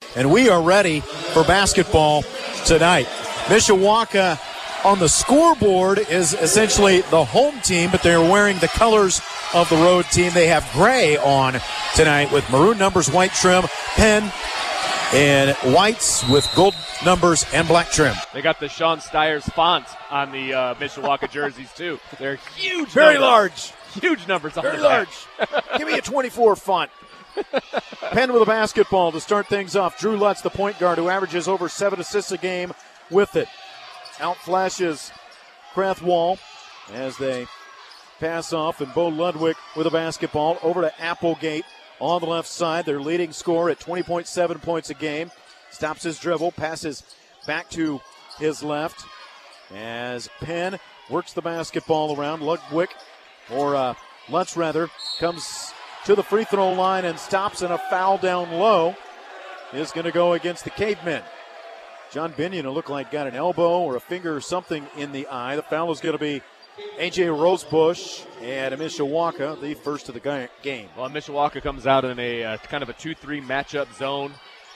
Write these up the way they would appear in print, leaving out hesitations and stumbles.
and we are ready for basketball tonight. Mishawaka on the scoreboard is essentially the home team, but they're wearing the colors of the road team. They have gray on tonight with maroon numbers, white trim, Penn, and whites with gold numbers and black trim. They got the Sean Stiers font on the Mishawaka jerseys, too. They're huge. Very numbers. large. Huge numbers on Very the large. back. Give me a 24 font. Penn with a basketball to start things off. Drew Lutz, the point guard, who averages over 7 assists a game with it. Out flashes Krathwall as they pass off, and Bo Ludwig with a basketball over to Applegate on the left side. Their leading scorer at 20.7 points a game. Stops his dribble, passes back to his left as Penn works the basketball around. Ludwig, or Lutz rather, comes to the free throw line and stops, and a foul down low is going to go against the Cavemen. John Binion, who looked like got an elbow or a finger or something in the eye. The foul is going to be A.J. Rosebush and Mishawaka, the first of the game. Well, Mishawaka comes out in a kind of a 2-3 matchup zone.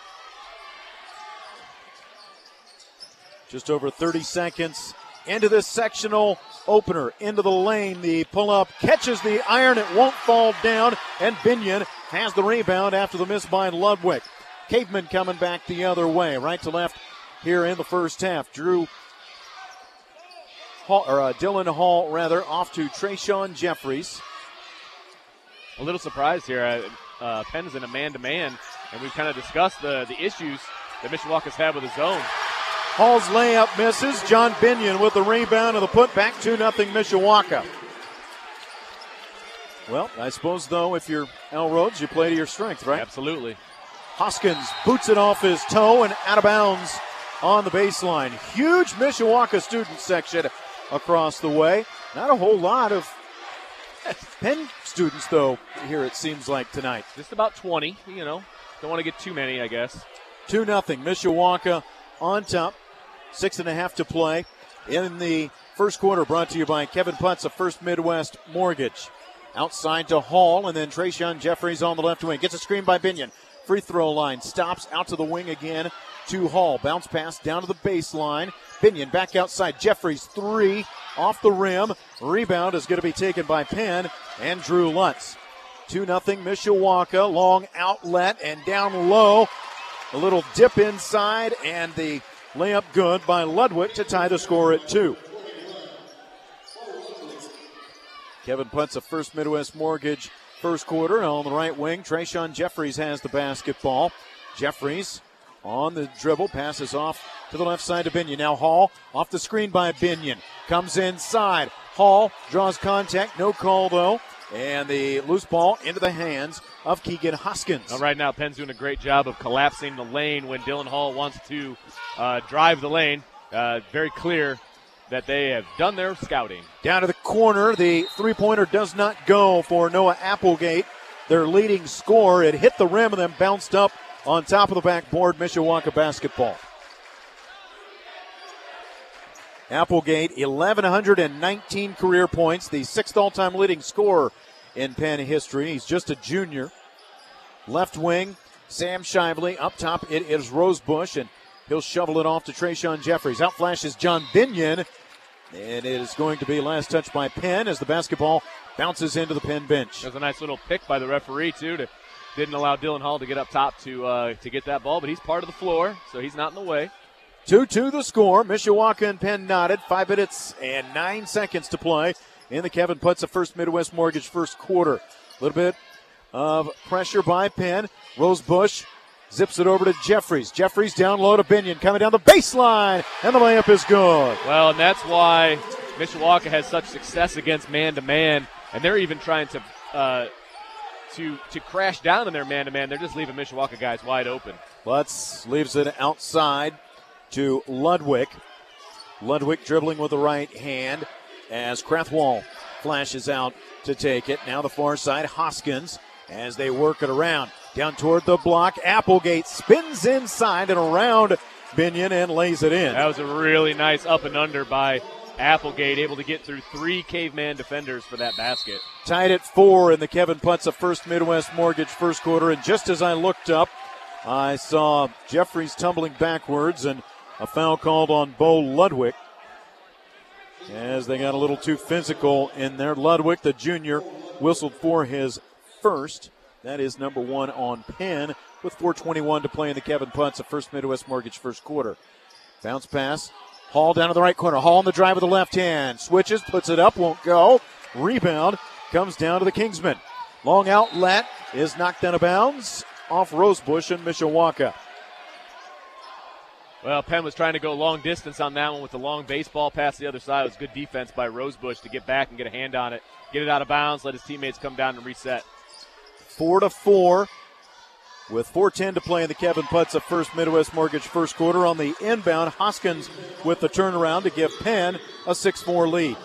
Just over 30 seconds into this sectional opener. Into the lane, the pull-up catches the iron. It won't fall down, and Binion has the rebound after the miss by Ludwig. Caveman coming back the other way, right to left here in the first half. Dylan Hall, off to Trayshawn Jeffries. A little surprised here. Penn's in a man-to-man, and we've kind of discussed the issues that Mishawaka's had with the zone. Hall's layup misses. John Binion with the rebound and the putback, 2-0 Mishawaka. Well, I suppose, though, if you're Al Rhodes, you play to your strength, right? Absolutely. Hoskins boots it off his toe and out of bounds on the baseline. Huge Mishawaka student section across the way. Not a whole lot of Penn students, though, here it seems like tonight. Just about 20, Don't want to get too many, I guess. 2-0 Mishawaka on top. 6.5 to play in the first quarter, brought to you by Kevin Putz of First Midwest Mortgage. Outside to Hall, and then Trayshawn Jeffries on the left wing. Gets a screen by Binion. Free throw line, stops out to the wing again to Hall. Bounce pass down to the baseline. Binion back outside. Jeffries, 3 off the rim. Rebound is going to be taken by Penn and Drew Lutz. 2-0 Mishawaka. Long outlet and down low. A little dip inside, and the layup good by Ludwig to tie the score at 2. Kevin Putz of First Midwest Mortgage. First quarter on the right wing. Trayshawn Jeffries has the basketball. Jeffries on the dribble, passes off to the left side to Binion. Now Hall off the screen by Binion. Comes inside. Hall draws contact. No call, though. And the loose ball into the hands of Keegan Hoskins. Well, right now, Penn's doing a great job of collapsing the lane when Dylan Hall wants to drive the lane. Very clear that they have done their scouting. Down to the corner, the three-pointer does not go for Noah Applegate, their leading scorer. It hit the rim and then bounced up on top of the backboard. Mishawaka basketball. Applegate, 1,119 career points, the 6th all-time leading scorer in Penn history. He's just a junior. Left wing, Sam Shively. Up top, it is Rosebush, and he'll shovel it off to Trayshawn Jeffries. Out flashes John Binion, and it is going to be last touch by Penn as the basketball bounces into the Penn bench. There's a nice little pick by the referee, too. Didn't allow Dylan Hall to get up top to get that ball, but he's part of the floor, so he's not in the way. 2-2 the score. Mishawaka and Penn knotted. 5 minutes and 9 seconds to play in the Kevin Putz of First Midwest Mortgage first quarter. A little bit of pressure by Penn. Rosebush zips it over to Jeffries. Jeffries down low to Binion, coming down the baseline, and the layup is good. Well, and that's why Mishawaka has such success against man-to-man, and they're even trying to crash down in their man-to-man. They're just leaving Mishawaka guys wide open. Lutz leaves it outside to Ludwig. Ludwig dribbling with the right hand as Krathwall flashes out to take it. Now the far side, Hoskins, as they work it around. Down toward the block, Applegate spins inside and around Binion and lays it in. That was a really nice up and under by Applegate, able to get through 3 caveman defenders for that basket. Tied at 4 in the Kevin Putz of First Midwest Mortgage first quarter, and just as I looked up, I saw Jeffries tumbling backwards and a foul called on Bo Ludwig as they got a little too physical in there. Ludwig, the junior, whistled for his first. That is number 1 on Penn with 4:21 to play in the Kevin Putz of First Midwest Mortgage first quarter. Bounce pass. Hall down to the right corner. Hall on the drive with the left hand. Switches, puts it up, won't go. Rebound comes down to the Kingsmen. Long outlet is knocked out of bounds off Rosebush and Mishawaka. Well, Penn was trying to go long distance on that one with the long baseball pass to the other side. It was good defense by Rosebush to get back and get a hand on it, get it out of bounds, let his teammates come down and reset. 4-4 with 4:10 to play in the Kevin Putz of First Midwest Mortgage first quarter. On the inbound, Hoskins with the turnaround to give Penn a 6-4 lead.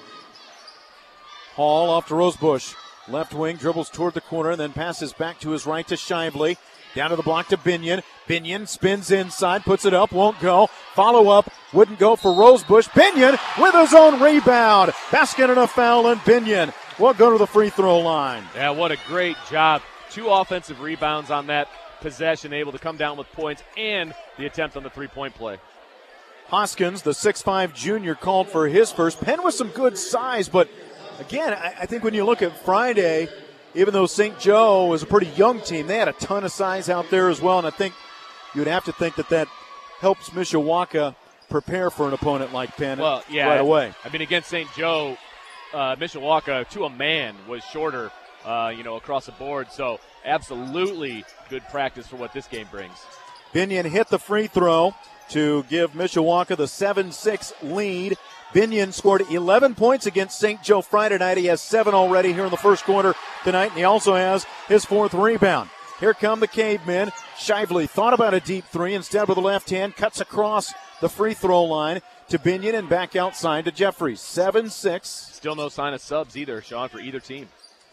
Hall off to Rosebush. Left wing dribbles toward the corner, then passes back to his right to Shively. Down to the block to Binion. Binion spins inside, puts it up, won't go. Follow up, wouldn't go for Rosebush. Binion with his own rebound. Basket and a foul, and Binion will go to the free throw line. Yeah, what a great job. 2 offensive rebounds on that possession, able to come down with points and the attempt on the three-point play. Hoskins, the 6'5 junior, called for his first. Penn with some good size, but again, I think when you look at Friday, even though St. Joe was a pretty young team, they had a ton of size out there as well, and I think you'd have to think that helps Mishawaka prepare for an opponent like Penn right away. I mean, against St. Joe, Mishawaka, to a man, was shorter, across the board. So absolutely good practice for what this game brings. Binion hit the free throw to give Mishawaka the 7-6 lead. Binion scored 11 points against St. Joe Friday night. He has 7 already here in the first quarter tonight, and he also has his 4th rebound. Here come the Cavemen. Shively thought about a deep three. Instead, with the left hand, cuts across the free throw line to Binion and back outside to Jeffries. 7-6. Still no sign of subs either, Sean, for either team.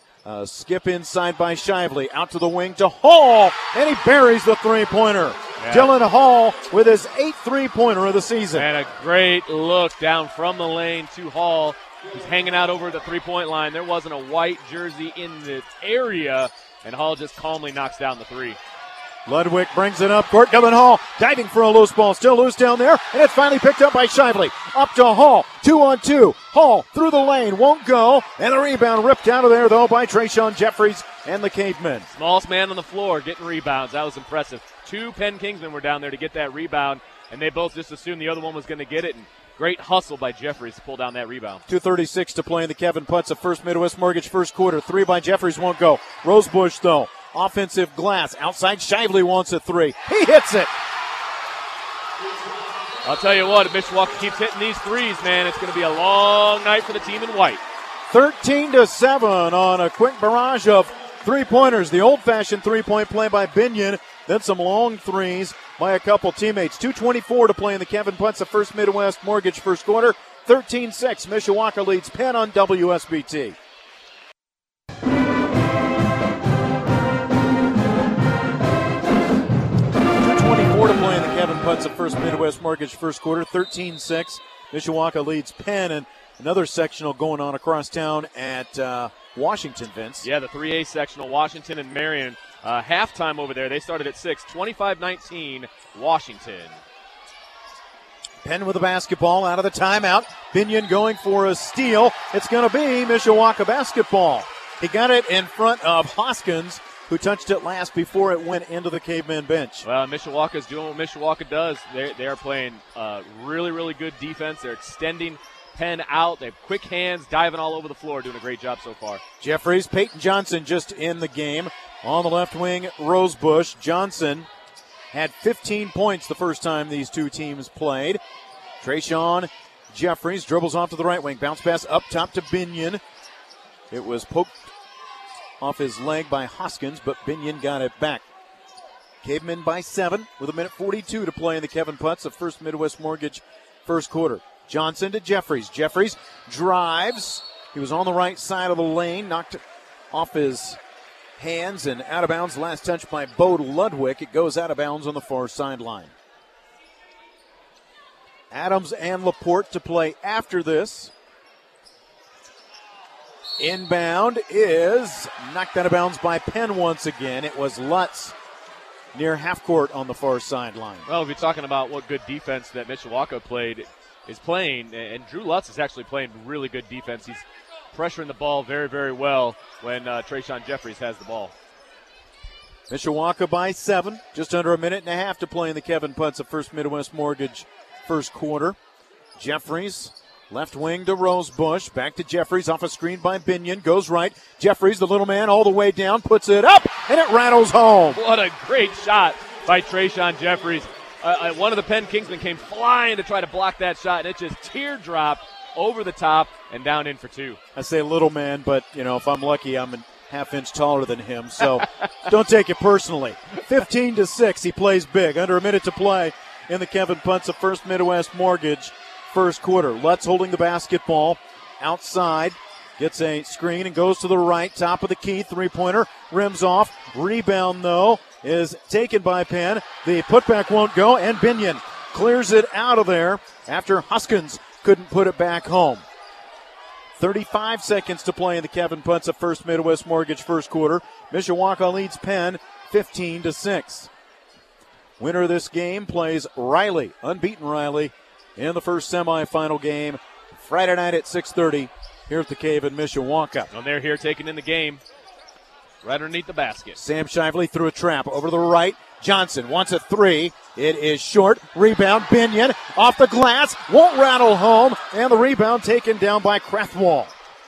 Skip inside by Shively. Out to the wing to Hall, and he buries the three-pointer. Yeah. Dylan Hall with his 8th three-pointer of the season. And a great look down from the lane to Hall. He's hanging out over the three-point line. There wasn't a white jersey in the area, and Hall just calmly knocks down the three. Ludwig brings it up court. Dylan Hall diving for a loose ball. Still loose down there, and it's finally picked up by Shively. Up to Hall. 2-on-2. Hall through the lane. Won't go. And the rebound ripped out of there, though, by Trayshawn Jeffries and the Cavemen. Smallest man on the floor getting rebounds. That was impressive. 2 Penn Kingsmen were down there to get that rebound, and they both just assumed the other one was going to get it. And great hustle by Jeffries to pull down that rebound. 2:36 to play in the Kevin Putz of First Midwest Mortgage first quarter. 3 by Jeffries, won't go. Rosebush, though. Offensive glass. Outside, Shively wants a 3. He hits it. I'll tell you what, if Mishawaka keeps hitting these threes, man, it's going to be a long night for the team in white. 13-7 on a quick barrage of three-pointers. The old-fashioned three-point play by Binion. Then some long threes by a couple teammates. 2:24 to play in the Kevin Putz of First Midwest Mortgage first quarter. 13-6. Mishawaka leads Penn on WSBT. To play in the Kevin Putz of First Midwest Mortgage first quarter. 13-6. Mishawaka leads Penn, and another sectional going on across town at Washington, Vince. Yeah, the 3A sectional, Washington and Marion. Halftime over there, they started at 6. 25-19, Washington. Penn with the basketball out of the timeout. Binion going for a steal. It's going to be Mishawaka basketball. He got it in front of Hoskins, who touched it last before it went into the Caveman bench. Well, Mishawaka's doing what Mishawaka does. They are playing really, really good defense. They're extending Penn out. They have quick hands, diving all over the floor, doing a great job so far. Jeffries, Peyton Johnson just in the game. On the left wing, Rosebush. Johnson had 15 points the first time these two teams played. Trayshawn Jeffries dribbles off to the right wing. Bounce pass up top to Binion. It was poked off his leg by Hoskins, but Binion got it back. Cavemen by 7 with 1:42 to play in the Kevin Putz of First Midwest Mortgage first quarter. Johnson to Jeffries. Jeffries drives. He was on the right side of the lane, knocked off his hands and out of bounds. Last touch by Bo Ludwig. It goes out of bounds on the far sideline. Adams and Laporte to play after this. Inbound is knocked out of bounds by Penn once again. It was Lutz near half court on the far sideline. Well, if you're talking about what good defense that Mishawaka is playing, and Drew Lutz is actually playing really good defense. He's pressuring the ball very, very well when Trayshawn Jeffries has the ball. Mishawaka by 7, just under a minute and a half to play in the Kevin Putz of First Midwest Mortgage first quarter. Jeffries, left wing to Rosebush, back to Jeffries, off a screen by Binion, goes right. Jeffries, the little man, all the way down, puts it up, and it rattles home. What a great shot by Trayshawn Jeffries. One of the Penn Kingsmen came flying to try to block that shot, and it just teardropped over the top and down in for 2. I say little man, but, if I'm lucky, I'm a half-inch taller than him, so don't take it personally. 15-6, he plays big. Under a minute to play in the Kevin Putz of First Midwest Mortgage first quarter. Lutz holding the basketball outside, gets a screen and goes to the right, top of the key, three-pointer, rims off. Rebound, though, is taken by Penn. The putback won't go, and Binion clears it out of there after Huskins couldn't put it back home. 35 seconds to play in the Kevin Putz of First Midwest Mortgage first quarter. Mishawaka leads Penn 15-6. Winner of this game plays Riley, unbeaten Riley, in the first semifinal game Friday night at 6:30 here at the Cave in Mishawaka. And they're here taking in the game right underneath the basket. Sam Shively threw a trap over to the right. Johnson wants a three. It is short. Rebound, Binion off the glass. Won't rattle home. And the rebound taken down by Krathwall.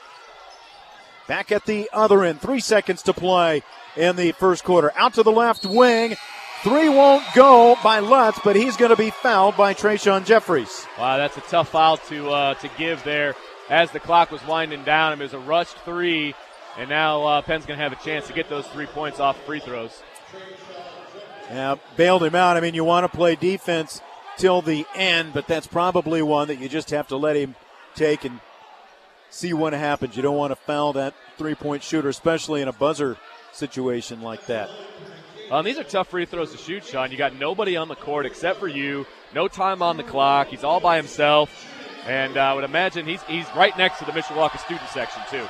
Back at the other end. 3 seconds to play in the first quarter. Out to the left wing. Three won't go by Lutz, but he's going to be fouled by Trayshawn Jeffries. Wow, that's a tough foul to give there as the clock was winding down. It was a rushed three, and now Penn's going to have a chance to get those 3 points off free throws. Yeah, bailed him out. I mean, you want to play defense till the end, but that's probably one that you just have to let him take and see what happens. You don't want to foul that three-point shooter, especially in a buzzer situation like that. These are tough free throws to shoot, Sean. You got nobody on the court except for you. No time on the clock. He's all by himself. And I would imagine he's right next to the Mishawaka student section, too.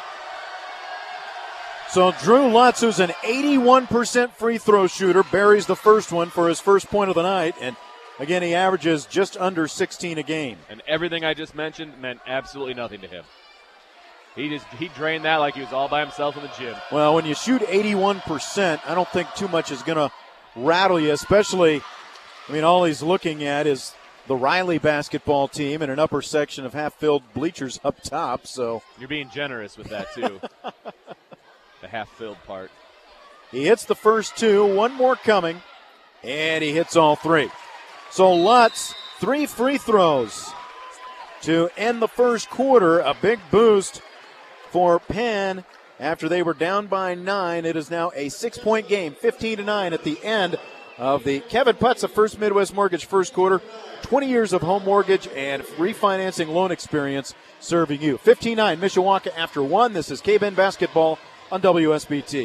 So Drew Lutz, who's an 81% free throw shooter, buries the first one for his first point of the night. And, again, he averages just under 16 a game. And everything I just mentioned meant absolutely nothing to him. He drained that like he was all by himself in the gym. Well, when you shoot 81%, I don't think too much is going to rattle you, especially, all he's looking at is the Riley basketball team in an upper section of half-filled bleachers up top. So you're being generous with that, too. The half-filled part. He hits the first two, one more coming, and he hits all three. So Lutz, 3 free throws to end the first quarter, a big boost for Penn after they were down by 9. It is now a 6-point game, 15-9 at the end of the Kevin Putz of First Midwest Mortgage first quarter. 20 years of home mortgage and refinancing loan experience serving you. 15-9 Mishawaka after 1. This is K-Ben basketball on WSBT.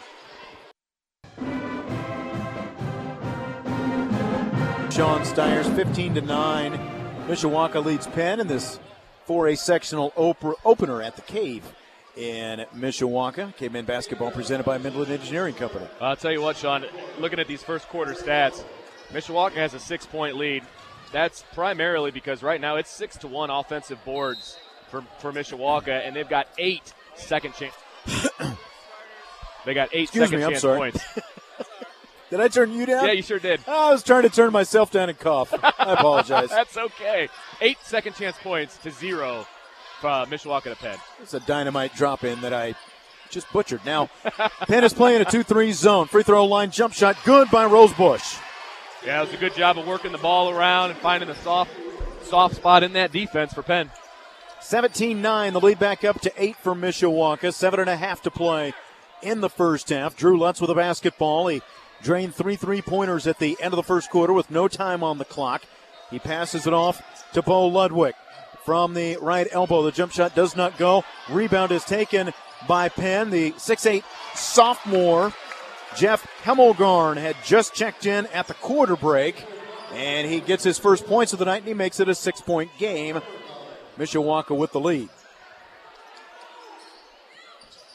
Sean Stiers, 15-9. Mishawaka leads Penn in this 4A sectional opener at the Cave in Mishawaka. K-Men basketball presented by Midland Engineering Company. I'll tell you what, Sean, looking at these first quarter stats, Mishawaka has a 6-point lead. That's primarily because right now it's 6-1 offensive boards for Mishawaka, and they've got 8 second chance. They got 8 second chance points. Did I turn you down? Yeah, you sure did. I was trying to turn myself down and cough. I apologize. That's okay. 8 second chance points to 0 from Mishawaka to Penn. It's a dynamite drop in that I just butchered. Now, Penn is playing a 2-3 zone. Free throw line jump shot good by Rosebush. Yeah, it was a good job of working the ball around and finding a soft spot in that defense for Penn. 17-9, the lead back up to 8 for Mishawaka. 7.5 to play in the first half. Drew Lutz with a basketball. He drained 3 3-pointers at the end of the first quarter with no time on the clock. He passes it off to Bo Ludwig from the right elbow. The jump shot does not go. Rebound is taken by Penn. The 6'8 sophomore, Jeff Hemmelgarn, had just checked in at the quarter break, and he gets his first points of the night, and he makes it a 6-point game. Mishawaka with the lead.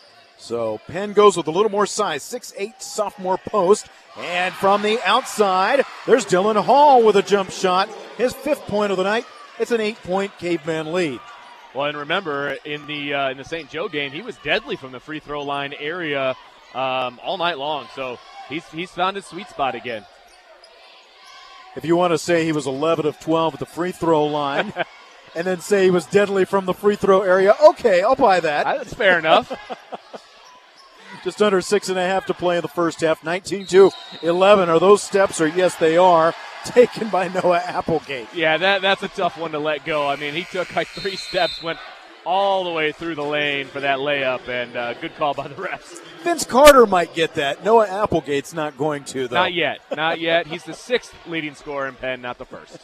So Penn goes with a little more size, 6'8" sophomore post. And from the outside, there's Dylan Hall with a jump shot. His 5th point of the night. It's an 8-point Caveman lead. Well, and remember, in the St. Joe game, he was deadly from the free throw line area all night long. So he's found his sweet spot again. If you want to say he was 11 of 12 at the free throw line and then say he was deadly from the free throw area, okay, I'll buy that. That's fair enough. Just under 6.5 to play in the first half. 19-11. Are those steps? Or yes, they are. Taken by Noah Applegate. Yeah, that's a tough one to let go. I mean, he took like 3 steps, went all the way through the lane for that layup, and good call by the refs. Vince Carter might get that. Noah Applegate's not going to, though. Not yet. Not yet. He's the 6th leading scorer in Penn, not the 1st.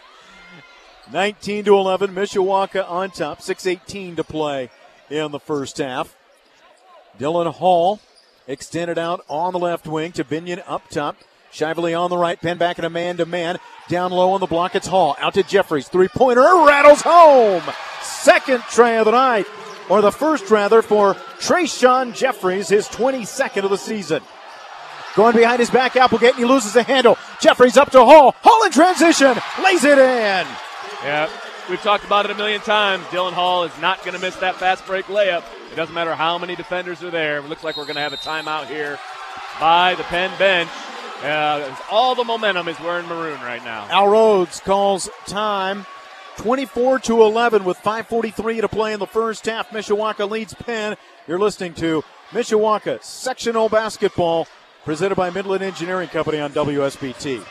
19-11. Mishawaka on top. 6:18 to play in the first half. Dylan Hall extended out on the left wing to Binion up top. Shively on the right, Penn back in a man-to-man. Down low on the block, it's Hall. Out to Jeffries, three-pointer, rattles home. Second tray of the night, or the first rather, for Trayshawn Jeffries, his 22nd of the season. Going behind his back, Applegate, and he loses the handle. Jeffries up to Hall. Hall in transition, lays it in. Yeah, we've talked about it a million times. Dylan Hall is not going to miss that fast break layup. It doesn't matter how many defenders are there. It looks like we're going to have a timeout here by the Penn bench. All the momentum is wearing maroon right now. Al Rhodes calls time. 24-11 with 5:43 to play in the first half. Mishawaka leads Penn. You're listening to Mishawaka Sectional Basketball, presented by Midland Engineering Company on WSBT.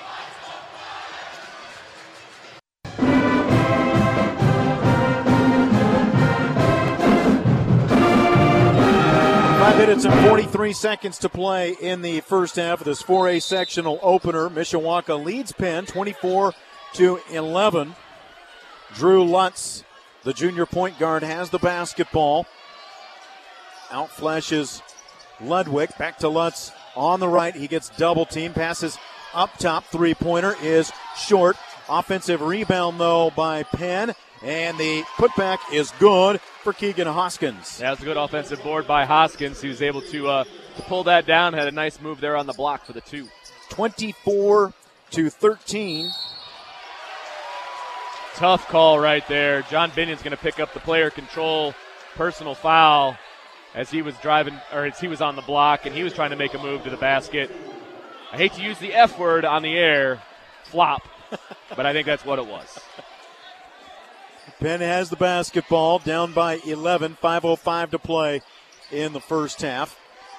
Minutes and 43 seconds to play in the first half of this 4A sectional opener. Mishawaka leads Penn 24-11. Drew Lutz, the junior point guard, has the basketball. Out flashes Ludwig. Back to Lutz on the right. He gets double team. Passes up top. Three-pointer is short. Offensive rebound, though, by Penn. And the putback is good for Keegan Hoskins. That was a good offensive board by Hoskins, who's able to pull that down. Had a nice move there on the block for the 2. 24-13. Tough call right there. John Binion's going to pick up the player control personal foul as he was driving, or as he was on the block, and he was trying to make a move to the basket. I hate to use the F word on the air, flop, but I think that's what it was. Penn has the basketball, down by 11, 5:05 to play in the first half.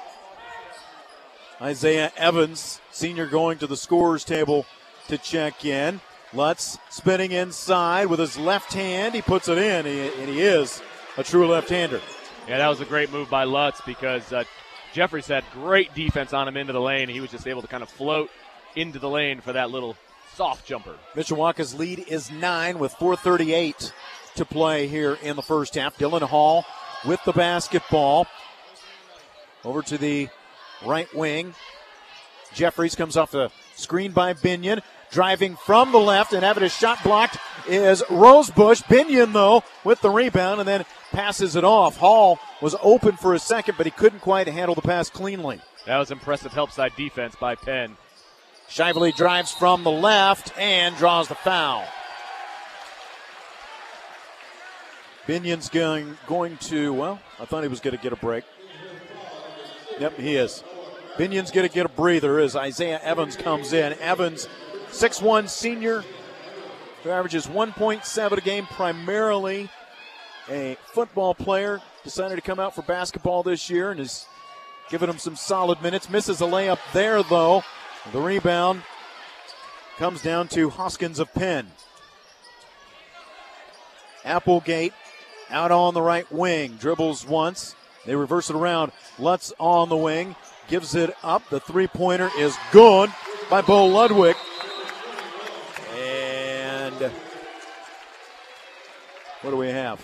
Isaiah Evans, senior, going to the scorer's table to check in. Lutz spinning inside with his left hand. He puts it in, and he is a true left-hander. Yeah, that was a great move by Lutz because Jeffries had great defense on him into the lane. He was just able to kind of float into the lane for that little soft jumper. Mishawaka's lead is 9 with 4:38 to play here in the first half. Dylan Hall with the basketball. Over to the right wing. Jeffries comes off the screen by Binion. Driving from the left and having his shot blocked is Rosebush. Binion, though, with the rebound and then passes it off. Hall was open for a second, but he couldn't quite handle the pass cleanly. That was impressive help side defense by Penn. Shively drives from the left and draws the foul. Binion's going to, well, I thought he was going to get a break. Yep, he is. Binion's going to get a breather as Isaiah Evans comes in. Evans, 6'1" senior, who averages 1.7 a game, primarily a football player. Decided to come out for basketball this year and has given him some solid minutes. Misses a layup there, though. The rebound comes down to Hoskins of Penn. Applegate out on the right wing. Dribbles once. They reverse it around. Lutz on the wing. Gives it up. The three-pointer is good by Bo Ludwig. And what do we have?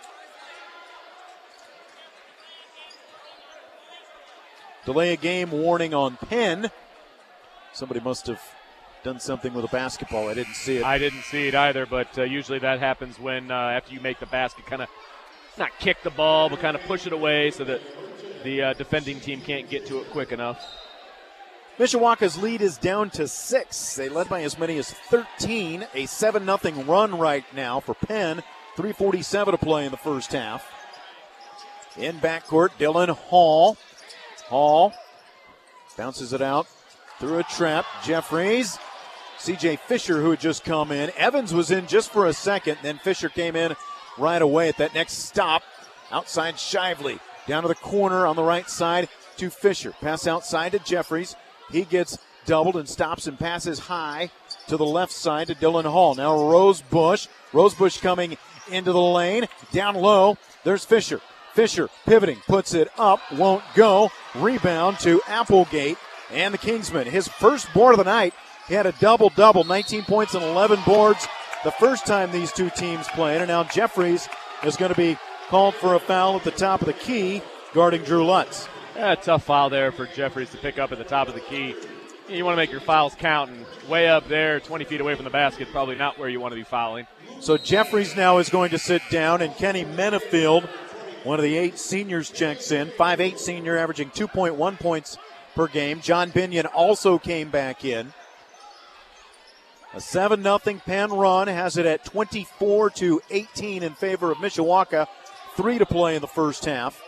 Delay a game warning on Penn. Somebody must have done something with a basketball. I didn't see it. I didn't see it either, but usually that happens when after you make the basket, kind of not kick the ball, but kind of push it away so that the defending team can't get to it quick enough. Mishawaka's lead is down to 6. They led by as many as 13. A 7-0 run right now for Penn. 3:47 to play in the first half. In backcourt, Dylan Hall. Hall bounces it out through a trap. Jeffries. C.J. Fisher, who had just come in. Evans was in just for a second. Then Fisher came in right away at that next stop. Outside Shively. Down to the corner on the right side to Fisher. Pass outside to Jeffries. He gets doubled and stops and passes high to the left side to Dylan Hall. Now Rosebush. Rosebush coming into the lane. Down low, there's Fisher. Fisher pivoting, puts it up, won't go. Rebound to Applegate and the Kingsmen. His first board of the night. He had a double-double, 19 points and 11 boards the first time these two teams played. And now Jeffries is going to be called for a foul at the top of the key, guarding Drew Lutz. Yeah, tough foul there for Jeffries to pick up at the top of the key. You want to make your fouls count, and way up there, 20 feet away from the basket, probably not where you want to be fouling. So Jeffries now is going to sit down, and Kenny Menefield, one of the 8 seniors, checks in. 5'8" senior, averaging 2.1 points per game. John Binion also came back in. A 7-0 Penn run has it at 24-18 in favor of Mishawaka. 3 to play in the first half.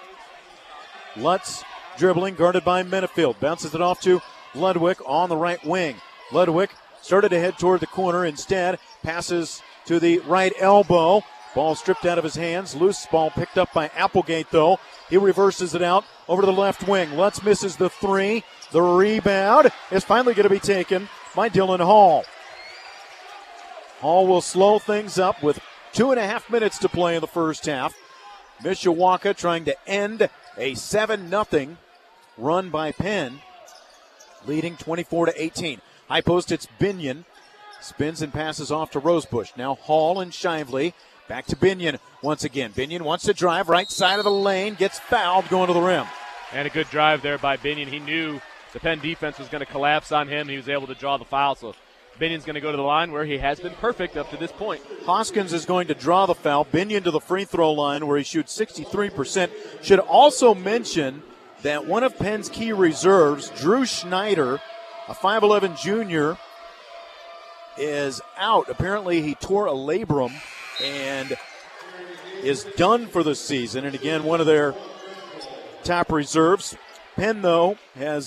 Lutz dribbling, guarded by Menefield. Bounces it off to Ludwig on the right wing. Ludwig started to head toward the corner. Instead, passes to the right elbow. Ball stripped out of his hands. Loose ball picked up by Applegate, though. He reverses it out over to the left wing. Lutz misses the 3. The rebound is finally going to be taken by Dylan Hall. Hall will slow things up with 2.5 minutes to play in the first half. Mishawaka trying to end a 7-0 run by Penn, leading 24-18. High post, it's Binion. Spins and passes off to Rosebush. Now Hall and Shively. Back to Binion once again. Binion wants to drive right side of the lane. Gets fouled going to the rim. And a good drive there by Binion. He knew the Penn defense was going to collapse on him. He was able to draw the foul. So Binion's going to go to the line where he has been perfect up to this point. Hoskins is going to draw the foul. Binion to the free throw line where he shoots 63%. Should also mention that one of Penn's key reserves, Drew Schneider, a 5'11 junior, is out. Apparently he tore a labrum and is done for the season. And again, one of their top reserves. Penn, though, has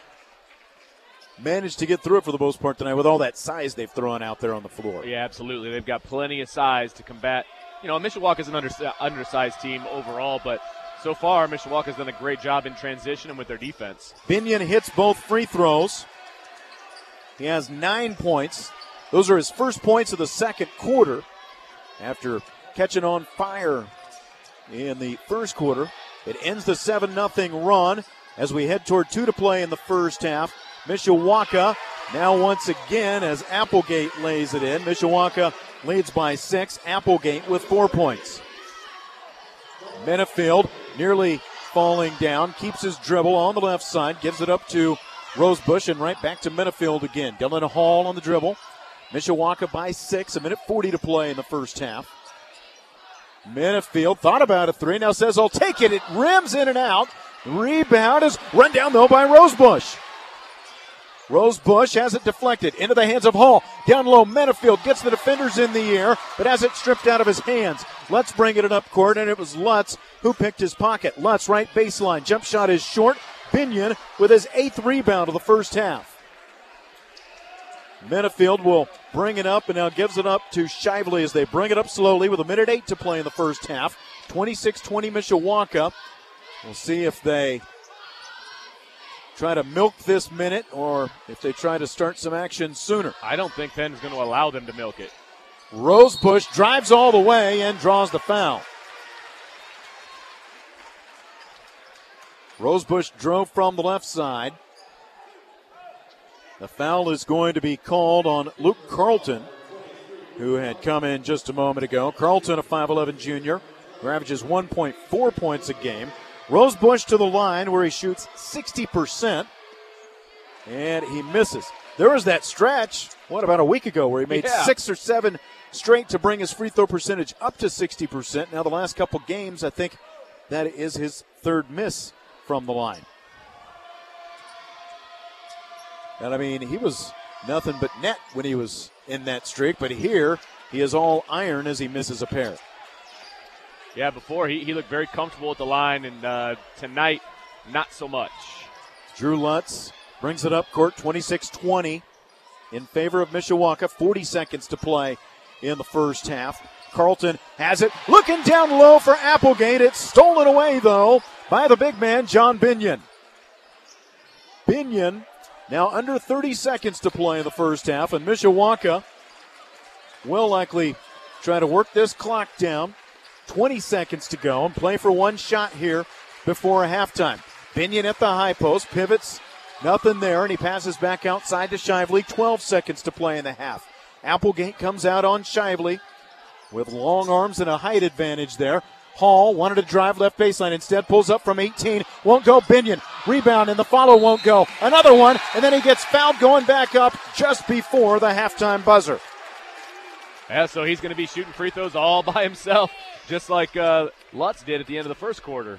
managed to get through it for the most part tonight with all that size they've thrown out there on the floor. Yeah, absolutely. They've got plenty of size to combat. You know, Mishawaka's an undersized team overall, but so far Mishawaka's done a great job in transition and with their defense. Binion hits both free throws. He has 9 points. Those are his first points of the second quarter after catching on fire in the first quarter. It ends the 7-0 run as we head toward 2 to play in the first half. Mishawaka now once again as Applegate lays it in. Mishawaka leads by 6. Applegate with 4 points. Menefield nearly falling down. Keeps his dribble on the left side. Gives it up to Rosebush and right back to Menefield again. Dylan Hall on the dribble. Mishawaka by 6. 1:40 to play in the first half. Menefield thought about a 3. Now says, I'll take it. It rims in and out. Rebound is run down, though, by Rosebush. Rosebush has it deflected into the hands of Hall. Down low, Menefield gets the defenders in the air, but has it stripped out of his hands. Lutz bringing it up court, and it was Lutz who picked his pocket. Lutz right baseline. Jump shot is short. Binion with his 8th rebound of the first half. Menefield will bring it up and now gives it up to Shively as they bring it up slowly with 1:08 to play in the first half. 26-20 Mishawaka. We'll see if they try to milk this minute or if they try to start some action sooner. I don't think Penn is going to allow them to milk it. Rosebush drives all the way and draws the foul. Rosebush drove from the left side. The foul is going to be called on Luke Carlton, who had come in just a moment ago. Carlton, a 5'11 junior, who averages 1.4 points a game. Rosebush to the line where he shoots 60%, and he misses. There was that stretch, about a week ago, where he made 6 or 7 straight to bring his free throw percentage up to 60%. Now the last couple games, I think That is his third miss from the line. And I mean, he was nothing but net when he was in that streak, but here he is all iron as he misses a pair. Yeah, before he looked very comfortable at the line, and tonight, not so much. Drew Lutz brings it up court, 26-20 in favor of Mishawaka. 40 seconds to play in the first half. Carlton has it, looking down low for Applegate. It's stolen away, though, by the big man, John Binion. Binion now under 30 seconds to play in the first half, and Mishawaka will likely try to work this clock down. 20 seconds to go and play for one shot here before halftime. Binion at the high post, pivots, nothing there, and he passes back outside to Shively. 12 seconds to play in the half. Applegate comes out on Shively with long arms and a height advantage there. Hall wanted to drive left baseline, instead pulls up from 18, won't go. Binion, rebound, and the follow won't go. Another one, and then he gets fouled going back up just before the halftime buzzer. Yeah, so he's going to be shooting free throws all by himself, just like Lutz did at the end of the first quarter.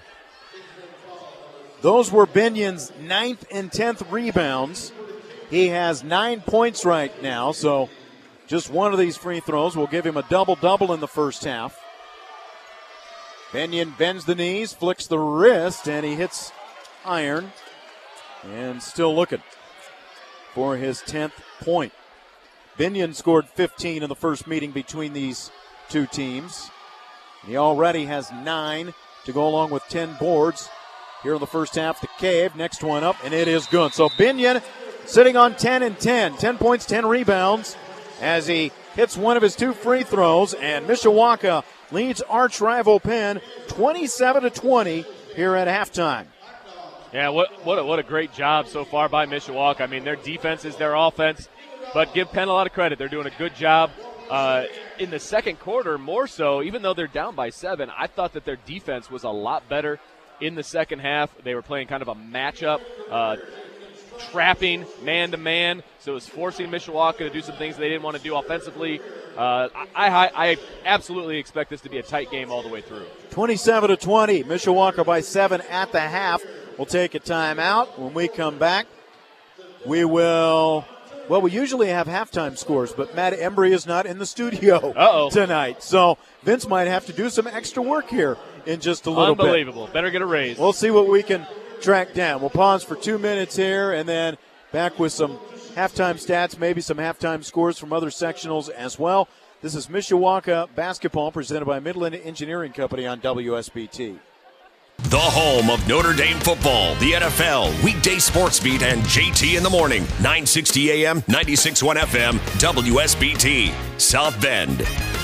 Those were Binion's 9th and 10th rebounds. He has 9 points right now, so just one of these free throws will give him a double-double in the first half. Binion bends the knees, flicks the wrist, and he hits iron. And still looking for his 10th point. Binion scored 15 in the first meeting between these two teams. He already has 9 to go along with 10 boards here in the first half. The Cave, next one up, and it is good. So Binion sitting on 10 and 10. 10 points, 10 rebounds as he hits one of his 2 free throws, and Mishawaka leads arch rival Penn 27-20 here at halftime. Yeah, what a great job so far by Mishawaka. I mean, their defense is their offense, but give Penn a lot of credit. They're doing a good job. In the second quarter, more so, even though they're down by 7, I thought that their defense was a lot better in the second half. They were playing kind of a matchup, trapping man-to-man, so it was forcing Mishawaka to do some things they didn't want to do offensively. I absolutely expect this to be a tight game all the way through. 27-20, Mishawaka by 7 at the half. We'll take a timeout. When we come back, we will... Well, we usually have halftime scores, but Matt Embry is not in the studio tonight. So Vince might have to do some extra work here in just a little bit. Unbelievable. Better get a raise. We'll see what we can track down. We'll pause for 2 minutes here and then back with some halftime stats, maybe some halftime scores from other sectionals as well. This is Mishawaka basketball presented by Midland Engineering Company on WSBT. The home of Notre Dame football, the NFL, weekday sports beat, and JT in the morning. 960 AM, 96.1 FM, WSBT, South Bend.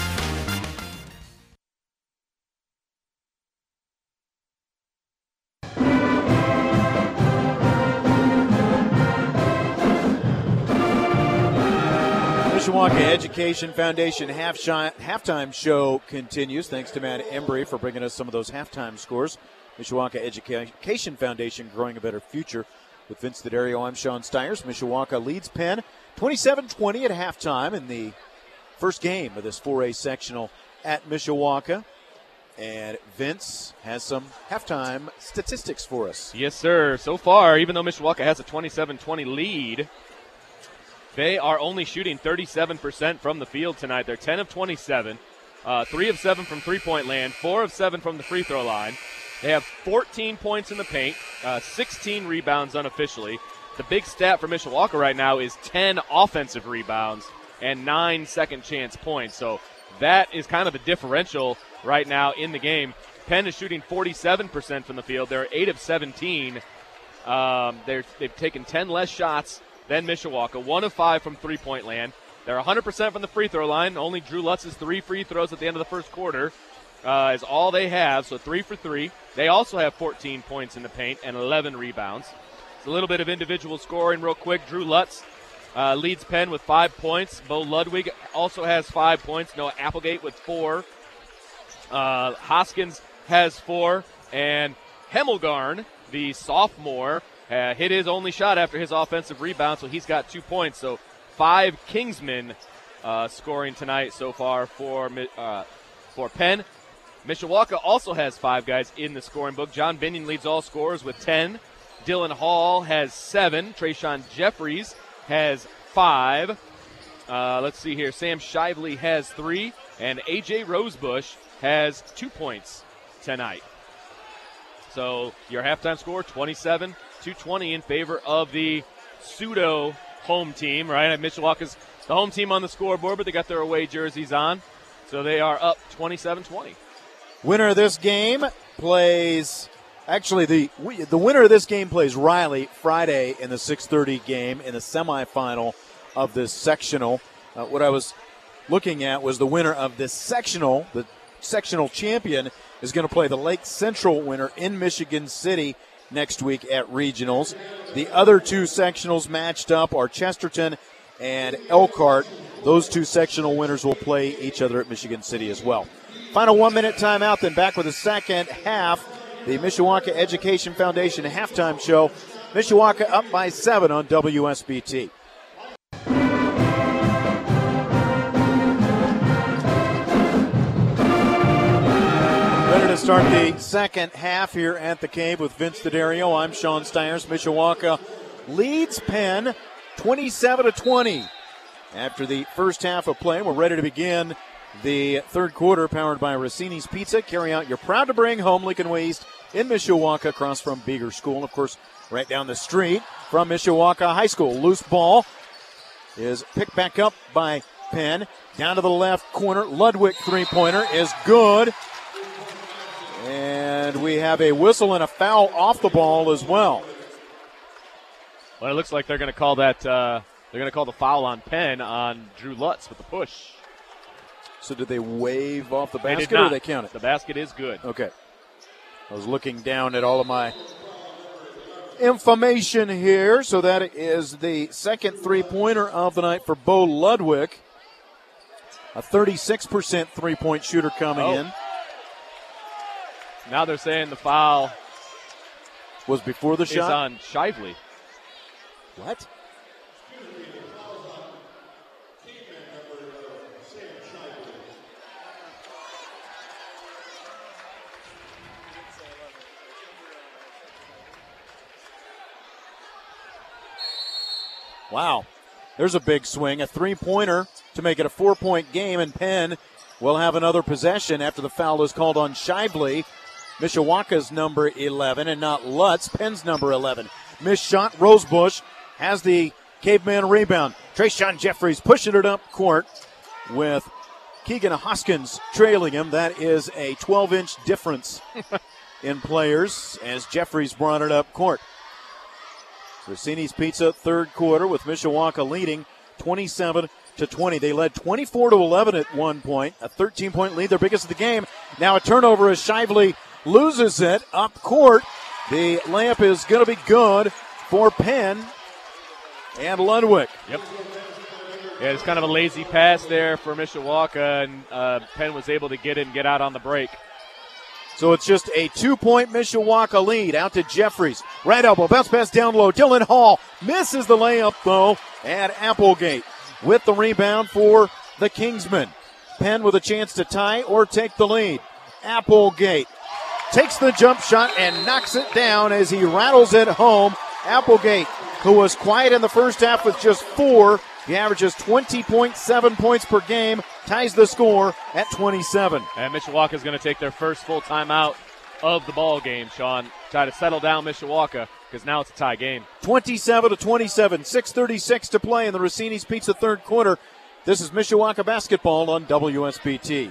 Mishawaka Education Foundation halftime show continues. Thanks to Matt Embry for bringing us some of those halftime scores. Mishawaka Education Foundation, growing a better future. With Vince D'Addario, I'm Sean Stiers. Mishawaka leads Penn 27-20 at halftime in the first game of this 4A sectional at Mishawaka. And Vince has some halftime statistics for us. Yes, sir. So far, even though Mishawaka has a 27-20 lead, they are only shooting 37% from the field tonight. They're 10 of 27, 3 of 7 from three-point land, 4 of 7 from the free throw line. They have 14 points in the paint, 16 rebounds unofficially. The big stat for Mishawaka right now is 10 offensive rebounds and 9 second-chance points. So that is kind of the differential right now in the game. Penn is shooting 47% from the field. They're 8 of 17. They've taken 10 less shots than Mishawaka, 1 of 5 from three-point land. They're 100% from the free throw line. Only Drew Lutz's 3 free throws at the end of the first quarter is all they have, so 3 for 3. They also have 14 points in the paint and 11 rebounds. It's a little bit of individual scoring real quick. Drew Lutz leads Penn with 5 points. Bo Ludwig also has 5 points. Noah Applegate with 4. Hoskins has 4. And Hemmelgarn, the sophomore, hit his only shot after his offensive rebound, so he's got 2 points. So 5 Kingsmen scoring tonight so far for Penn. Mishawaka also has 5 guys in the scoring book. John Binion leads all scorers with 10. Dylan Hall has 7. Trayshawn Jeffries has 5. Let's see here. Sam Shively has 3. And A.J. Rosebush has 2 points tonight. So your halftime score, 27-20 in favor of the pseudo home team, right? Mishawaka's the home team on the scoreboard, but they got their away jerseys on. So they are up 27-20. Winner of this game plays, actually the winner of this game plays Riley Friday in the 6:30 game in the semifinal of this sectional. What I was looking at was the winner of this sectional. The sectional champion is going to play the Lake Central winner in Michigan City next week at regionals. The other 2 sectionals matched up are Chesterton and Elkhart. Those 2 sectional winners will play each other at Michigan City as well. Final 1-minute timeout, then back with the second half. The Mishawaka Education Foundation halftime show. Mishawaka up by 7 on WSBT. Ready to start the second half here at the Cave with Vince D'Addario. I'm Sean Stiers. Mishawaka leads Penn 27-20. After the first half of play, we're ready to begin the third quarter, powered by Rossini's Pizza. Carry out your proud to bring home Lincoln Way East in Mishawaka, across from Beager School. Of course, right down the street from Mishawaka High School. Loose ball is picked back up by Penn. Down to the left corner. Ludwig three-pointer is good. And we have a whistle and a foul off the ball as well. Well, it looks like they're going to call that. They're going to call the foul on Penn on Drew Lutz with the push. So did they wave off the basket they did not. Or they count it? The basket is good. Okay. I was looking down at all of my information here. So that is the second three-pointer of the night for Bo Ludwig. A 36% three-point shooter coming in. Now they're saying the foul was before the shot? Is on Shively. What? Wow. There's a big swing. A three-pointer to make it a 4-point game, and Penn will have another possession after the foul is called on Shively. Mishawaka's number 11 and not Lutz. Penn's number 11. Missed shot. Rosebush has the caveman rebound. Trayshawn Jeffries pushing it up court with Keegan Hoskins trailing him. That is a 12-inch difference in players as Jeffries brought it up court. Rossini's Pizza third quarter with Mishawaka leading 27-20. They led 24-11 at one point, a 13-point lead, their biggest of the game. Now a turnover as Shively loses it up court. The layup is going to be good for Penn and Ludwig. Yep. Yeah, it's kind of a lazy pass there for Mishawaka, and Penn was able to get it and get out on the break. So it's just a 2-point Mishawaka lead. Out to Jeffries. Right elbow, bounce pass down low. Dylan Hall misses the layup, though, and Applegate with the rebound for the Kingsmen. Penn with a chance to tie or take the lead. Applegate takes the jump shot and knocks it down as he rattles it home. Applegate, who was quiet in the first half with just 4, he averages 20.7 points per game, ties the score at 27. And Mishawaka is going to take their first full timeout of the ball game, Sean. Try to settle down Mishawaka because now it's a tie game. 27-27, 6:36 to play in the Rossini's Pizza third quarter. This is Mishawaka basketball on WSBT.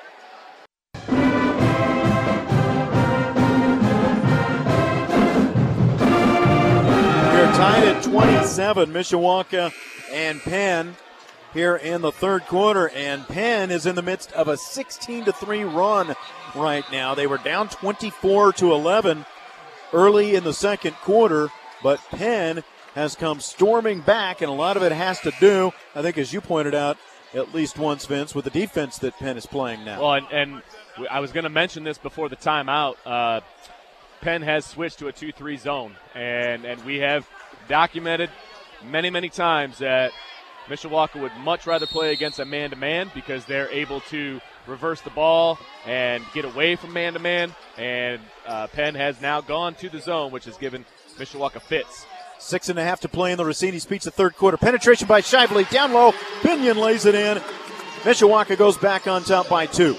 We're tied at 27, Mishawaka and Penn here in the third quarter, and Penn is in the midst of a 16-3 run right now. They were down 24-11 early in the second quarter, but Penn has come storming back, and a lot of it has to do, I think, as you pointed out at least once, Vince, with the defense that Penn is playing now. Well, and I was going to mention this before the timeout. Penn has switched to a 2-3 zone, and we have documented many times that Mishawaka would much rather play against a man-to-man because they're able to reverse the ball and get away from man-to-man. And Penn has now gone to the zone, which has given Mishawaka fits. 6.5 to play in the Rossini's Pizza third quarter. Penetration by Shively. Down low. Binion lays it in. Mishawaka goes back on top by 2.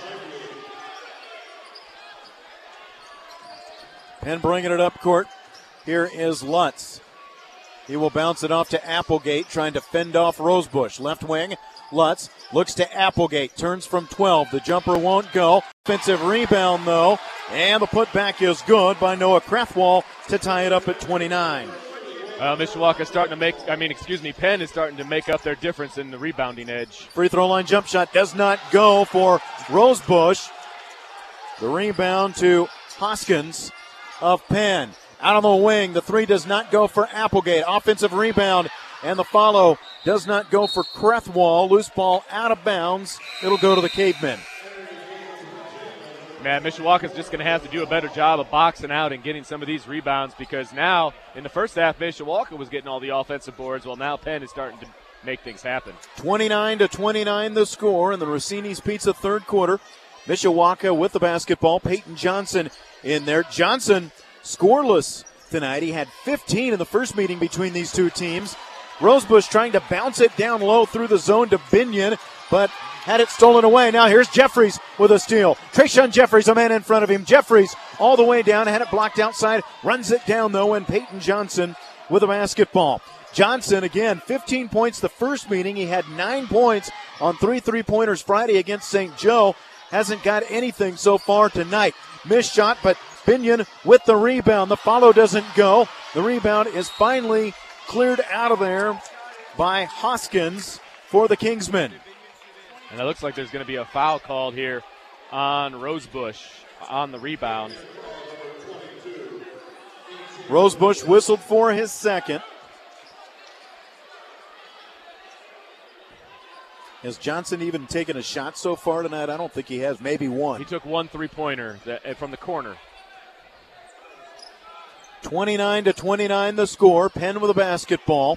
Penn bringing it up court. Here is Lutz. He will bounce it off to Applegate, trying to fend off Rosebush. Left wing, Lutz looks to Applegate. Turns from 12. The jumper won't go. Offensive rebound, though. And the putback is good by Noah Krathwall to tie it up at 29. Mishawaka starting to Penn is starting to make up their difference in the rebounding edge. Free throw line jump shot does not go for Rosebush. The rebound to Hoskins of Penn. Out on the wing, the three does not go for Applegate. Offensive rebound, and the follow does not go for Krathwall. Loose ball out of bounds. It'll go to the Cavemen. Man, Mishawaka's just going to have to do a better job of boxing out and getting some of these rebounds, because now in the first half, Mishawaka was getting all the offensive boards, while now Penn is starting to make things happen. 29-29 the score in the Rossini's Pizza third quarter. Mishawaka with the basketball. Peyton Johnson in there. Johnson scoreless tonight. He had 15 in the first meeting between these two teams. Rosebush trying to bounce it down low through the zone to Binion, but had it stolen away. Now here's Jeffries with a steal. Trayshawn Jeffries, a man in front of him. Jeffries all the way down, had it blocked outside, runs it down though, and Peyton Johnson with a basketball. Johnson, again, 15 points the first meeting. He had 9 points on 3 3-pointers Friday against St. Joe. Hasn't got anything so far tonight. Missed shot, but Binion with the rebound. The follow doesn't go. The rebound is finally cleared out of there by Hoskins for the Kingsmen. And it looks like there's going to be a foul called here on Rosebush on the rebound. Rosebush whistled for his second. Has Johnson even taken a shot so far tonight? I don't think he has. Maybe one. He took 1 3-pointer from the corner. 29-29 the score. Penn with a basketball.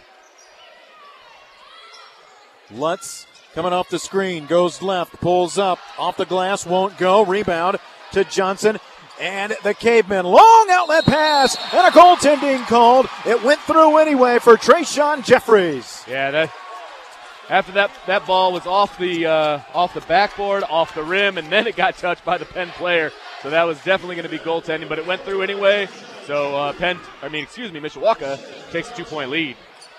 Lutz coming off the screen, goes left, pulls up, off the glass, won't go. Rebound to Johnson. And the Cavemen, long outlet pass, and a goaltending called. It went through anyway for Trayshawn Jeffries. Yeah, after that ball was off the backboard, off the rim, and then it got touched by the Penn player. So that was definitely going to be goaltending, but it went through anyway. So Mishawaka takes a 2-point lead.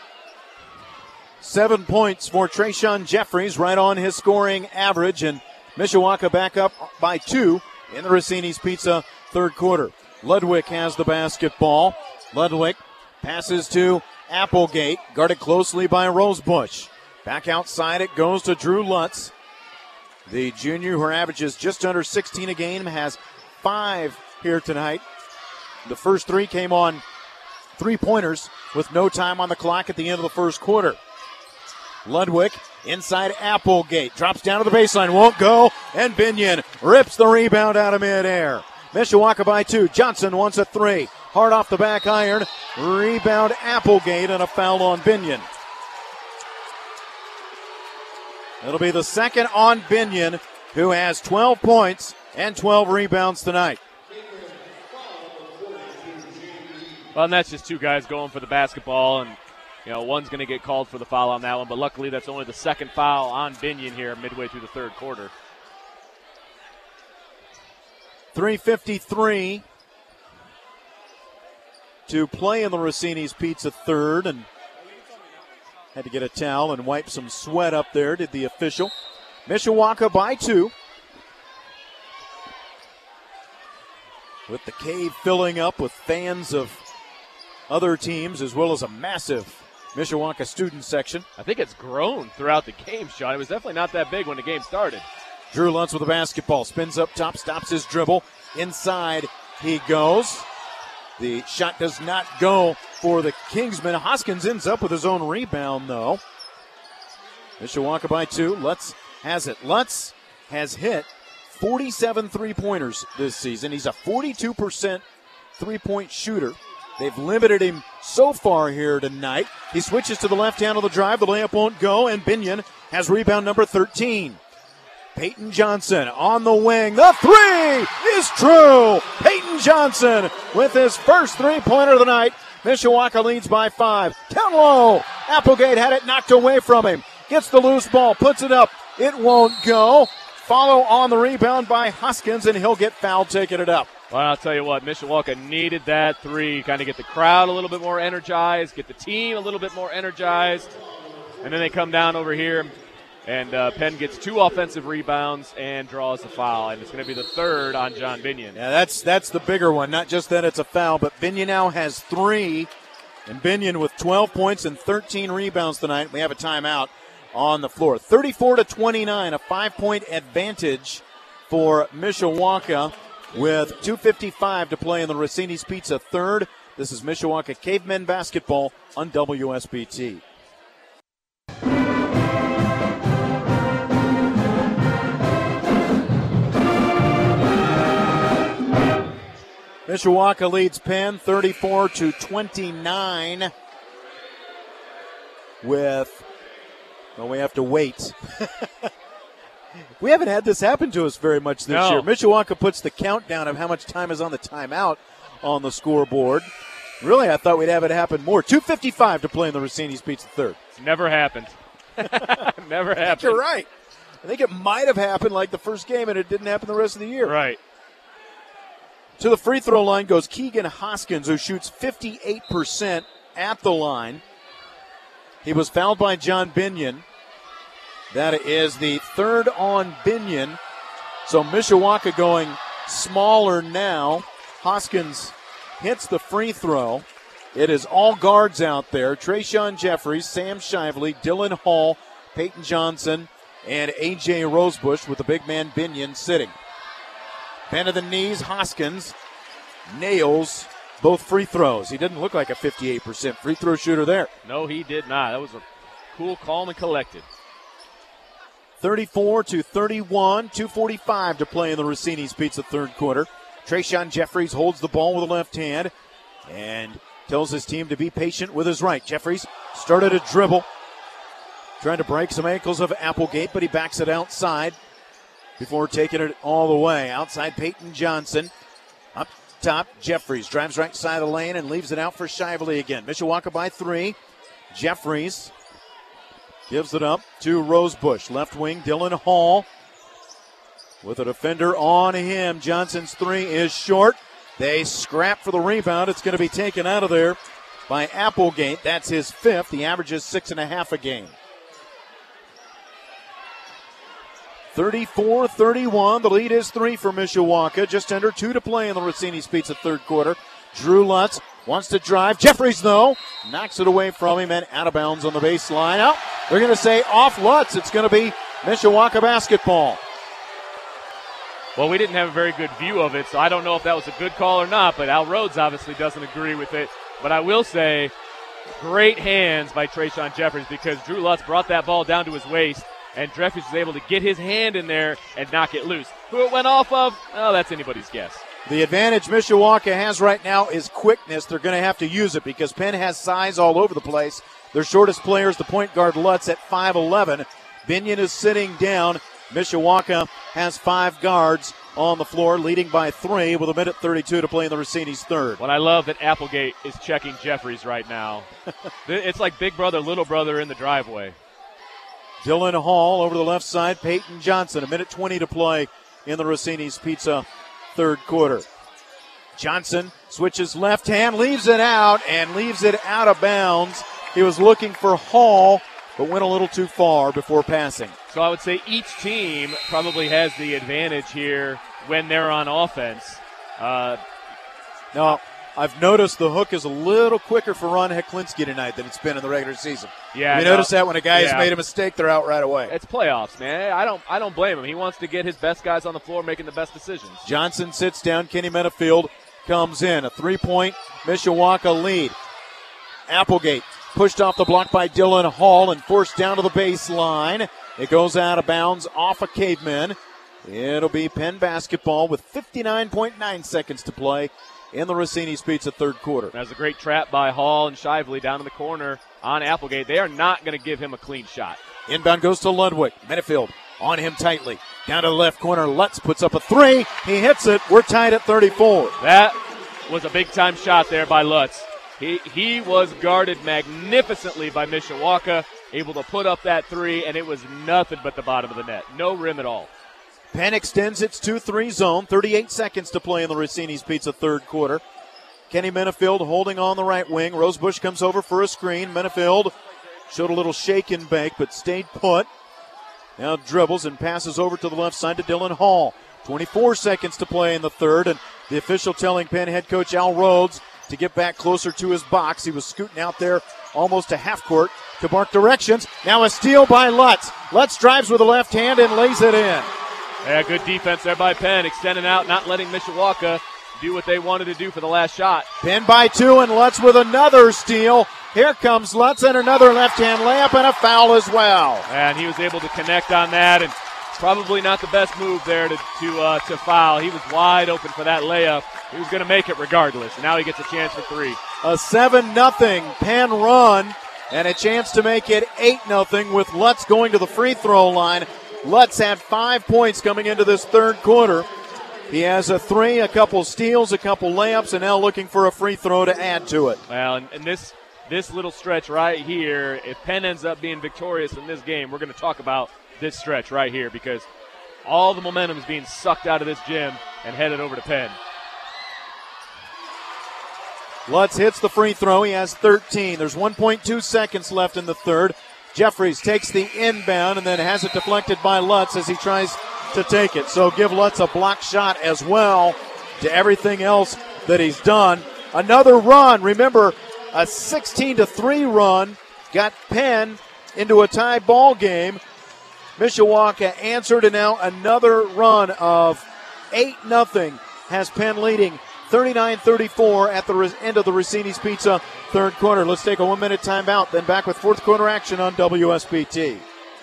7 points for Trayshawn Jeffries, right on his scoring average, and Mishawaka back up by 2 in the Rossini's Pizza third quarter. Ludwig has the basketball. Ludwig passes to Applegate, guarded closely by Rosebush. Back outside it goes to Drew Lutz. The junior, who averages just under 16 a game, has 5 here tonight. The first 3 came on 3-pointers with no time on the clock at the end of the first quarter. Ludwig inside Applegate, drops down to the baseline, won't go, and Binion rips the rebound out of midair. Mishawaka by 2. Johnson wants a 3. Hard off the back iron. Rebound Applegate, and a foul on Binion. It'll be the second on Binion, who has 12 points and 12 rebounds tonight. Well, and that's just 2 guys going for the basketball, and one's going to get called for the foul on that one, but luckily that's only the second foul on Binion here midway through the third quarter. 3:53 to play in the Rossini's Pizza third, and had to get a towel and wipe some sweat up there, did the official. Mishawaka by 2. With the cave filling up with fans of other teams, as well as a massive Mishawaka student section. I think it's grown throughout the game, Sean. It was definitely not that big when the game started. Drew Lutz with the basketball, spins up top, stops his dribble. Inside he goes. The shot does not go for the Kingsmen. Hoskins ends up with his own rebound, though. Mishawaka by 2. Lutz has it. Lutz has hit 47 3-pointers this season. He's a 42% 3-point shooter. They've limited him so far here tonight. He switches to the left hand of the drive. The layup won't go, and Binion has rebound number 13. Peyton Johnson on the wing. The three is true. Peyton Johnson with his first three-pointer of the night. Mishawaka leads by 5. Down low. Applegate had it knocked away from him. Gets the loose ball, puts it up. It won't go. Follow on the rebound by Hoskins, and he'll get fouled taking it up. Well, I'll tell you what, Mishawaka needed that three, kind of get the crowd a little bit more energized, get the team a little bit more energized, and then they come down over here, and Penn gets 2 offensive rebounds and draws a foul, and it's going to be the third on John Binion. Yeah, that's the bigger one. Not just that it's a foul, but Binion now has 3, and Binion with 12 points and 13 rebounds tonight. We have a timeout on the floor. 34-29, a 5-point advantage for Mishawaka with 2:55 to play in the Rossini's Pizza third. This is Mishawaka Cavemen basketball on WSBT. Mishawaka leads Penn 34-29 with, well, we have to wait. We haven't had this happen to us very much this year. Mishawaka puts the countdown of how much time is on the timeout on the scoreboard. Really, I thought we'd have it happen more. 2:55 to play in the Rossini's Pizza third. It's never happened. Never happened. You're right. I think it might have happened like the first game, and it didn't happen the rest of the year. Right. To the free throw line goes Keegan Hoskins, who shoots 58% at the line. He was fouled by John Binion. That is the third on Binion. So Mishawaka going smaller now. Hoskins hits the free throw. It is all guards out there. Trayshawn Jeffries, Sam Shively, Dylan Hall, Peyton Johnson, and A.J. Rosebush with the big man Binion sitting. Bend of the knees, Hoskins nails both free throws. He didn't look like a 58% free throw shooter there. No, he did not. That was a cool, calm, and collected. 34-31, 2:45 to play in the Rossini's Pizza third quarter. Trayshawn Jeffries holds the ball with the left hand and tells his team to be patient with his right. Jeffries started a dribble, trying to break some ankles of Applegate, but he backs it outside before taking it all the way. Outside Peyton Johnson. Up top, Jeffries drives right side of the lane and leaves it out for Shively again. Mishawaka by 3. Jeffries gives it up to Rosebush. Left wing, Dylan Hall with a defender on him. Johnson's 3 is short. They scrap for the rebound. It's going to be taken out of there by Applegate. That's his 5th. He averages 6.5 a game. 34-31. The lead is 3 for Mishawaka. Just under 2 to play in the Rossini's Pizza third quarter. Drew Lutz wants to drive. Jeffries, though, knocks it away from him and out of bounds on the baseline. Oh, they're going to say off Lutz. It's going to be Mishawaka basketball. Well, we didn't have a very good view of it, so I don't know if that was a good call or not, but Al Rhodes obviously doesn't agree with it. But I will say, great hands by Trayshawn Jeffries, because Drew Lutz brought that ball down to his waist, and Jeffries was able to get his hand in there and knock it loose. Who it went off of, oh, that's anybody's guess. The advantage Mishawaka has right now is quickness. They're going to have to use it because Penn has size all over the place. Their shortest player is the point guard Lutz at 5'11". Binion is sitting down. Mishawaka has 5 guards on the floor, leading by 3 with 1:32 to play in the Rossini's third. Well, I love that Applegate is checking Jeffries right now. It's like big brother, little brother in the driveway. Dylan Hall over the left side. Peyton Johnson, 1:20 to play in the Rossini's Pizza third quarter. Johnson switches left hand, leaves it out, and leaves it out of bounds. He was looking for Hall, but went a little too far before passing. So I would say each team probably has the advantage here when they're on offense. Now, I've noticed the hook is a little quicker for Ron Heklinski tonight than it's been in the regular season. Yeah, you notice that when a guy has made a mistake, they're out right away. It's playoffs, man. I don't blame him. He wants to get his best guys on the floor making the best decisions. Johnson sits down. Kenny Menafield comes in. A 3-point Mishawaka lead. Applegate pushed off the block by Dylan Hall and forced down to the baseline. It goes out of bounds off a Caveman. It'll be Penn basketball with 59.9 seconds to play in the Rossini's Pizza third quarter. That's a great trap by Hall and Shively down in the corner on Applegate. They are not going to give him a clean shot. Inbound goes to Ludwig. Menefield on him tightly. Down to the left corner. Lutz puts up a three. He hits it. We're tied at 34. That was a big-time shot there by Lutz. He was guarded magnificently by Mishawaka, able to put up that three, and it was nothing but the bottom of the net. No rim at all. Penn extends its 2-3 zone. 38 seconds to play in the Rossini's Pizza third quarter. Kenny Menefield holding on the right wing. Rosebush comes over for a screen. Menefield showed a little shake and bake, but stayed put. Now dribbles and passes over to the left side to Dylan Hall. 24 seconds to play in the third, and the official telling Penn head coach Al Rhodes to get back closer to his box. He was scooting out there almost to half court to mark directions. Now a steal by Lutz. Lutz drives with the left hand and lays it in. Yeah, good defense there by Penn, extending out, not letting Mishawaka do what they wanted to do for the last shot. Penn by two, and Lutz with another steal. Here comes Lutz, and another left-hand layup and a foul as well. And he was able to connect on that, and probably not the best move there to foul. He was wide open for that layup. He was going to make it regardless. And now he gets a chance for three. A 7-0 Penn run, and a chance to make it 8-0 with Lutz going to the free throw line. Lutz had 5 points coming into this third quarter. He has a three, a couple steals, a couple layups, and now looking for a free throw to add to it. Well, and this little stretch right here, if Penn ends up being victorious in this game, we're going to talk about this stretch right here because all the momentum is being sucked out of this gym and headed over to Penn. Lutz hits the free throw. He has 13. There's 1.2 seconds left in the third. Jeffries takes the inbound and then has it deflected by Lutz as he tries to take it. So give Lutz a block shot as well to everything else that he's done. Another run. Remember, a 16-3 run got Penn into a tie ball game. Mishawaka answered, and now another run of 8-0 has Penn leading 39-34 at the end of the Rossini's Pizza third quarter. Let's take a 1-minute timeout, then back with fourth quarter action on WSBT.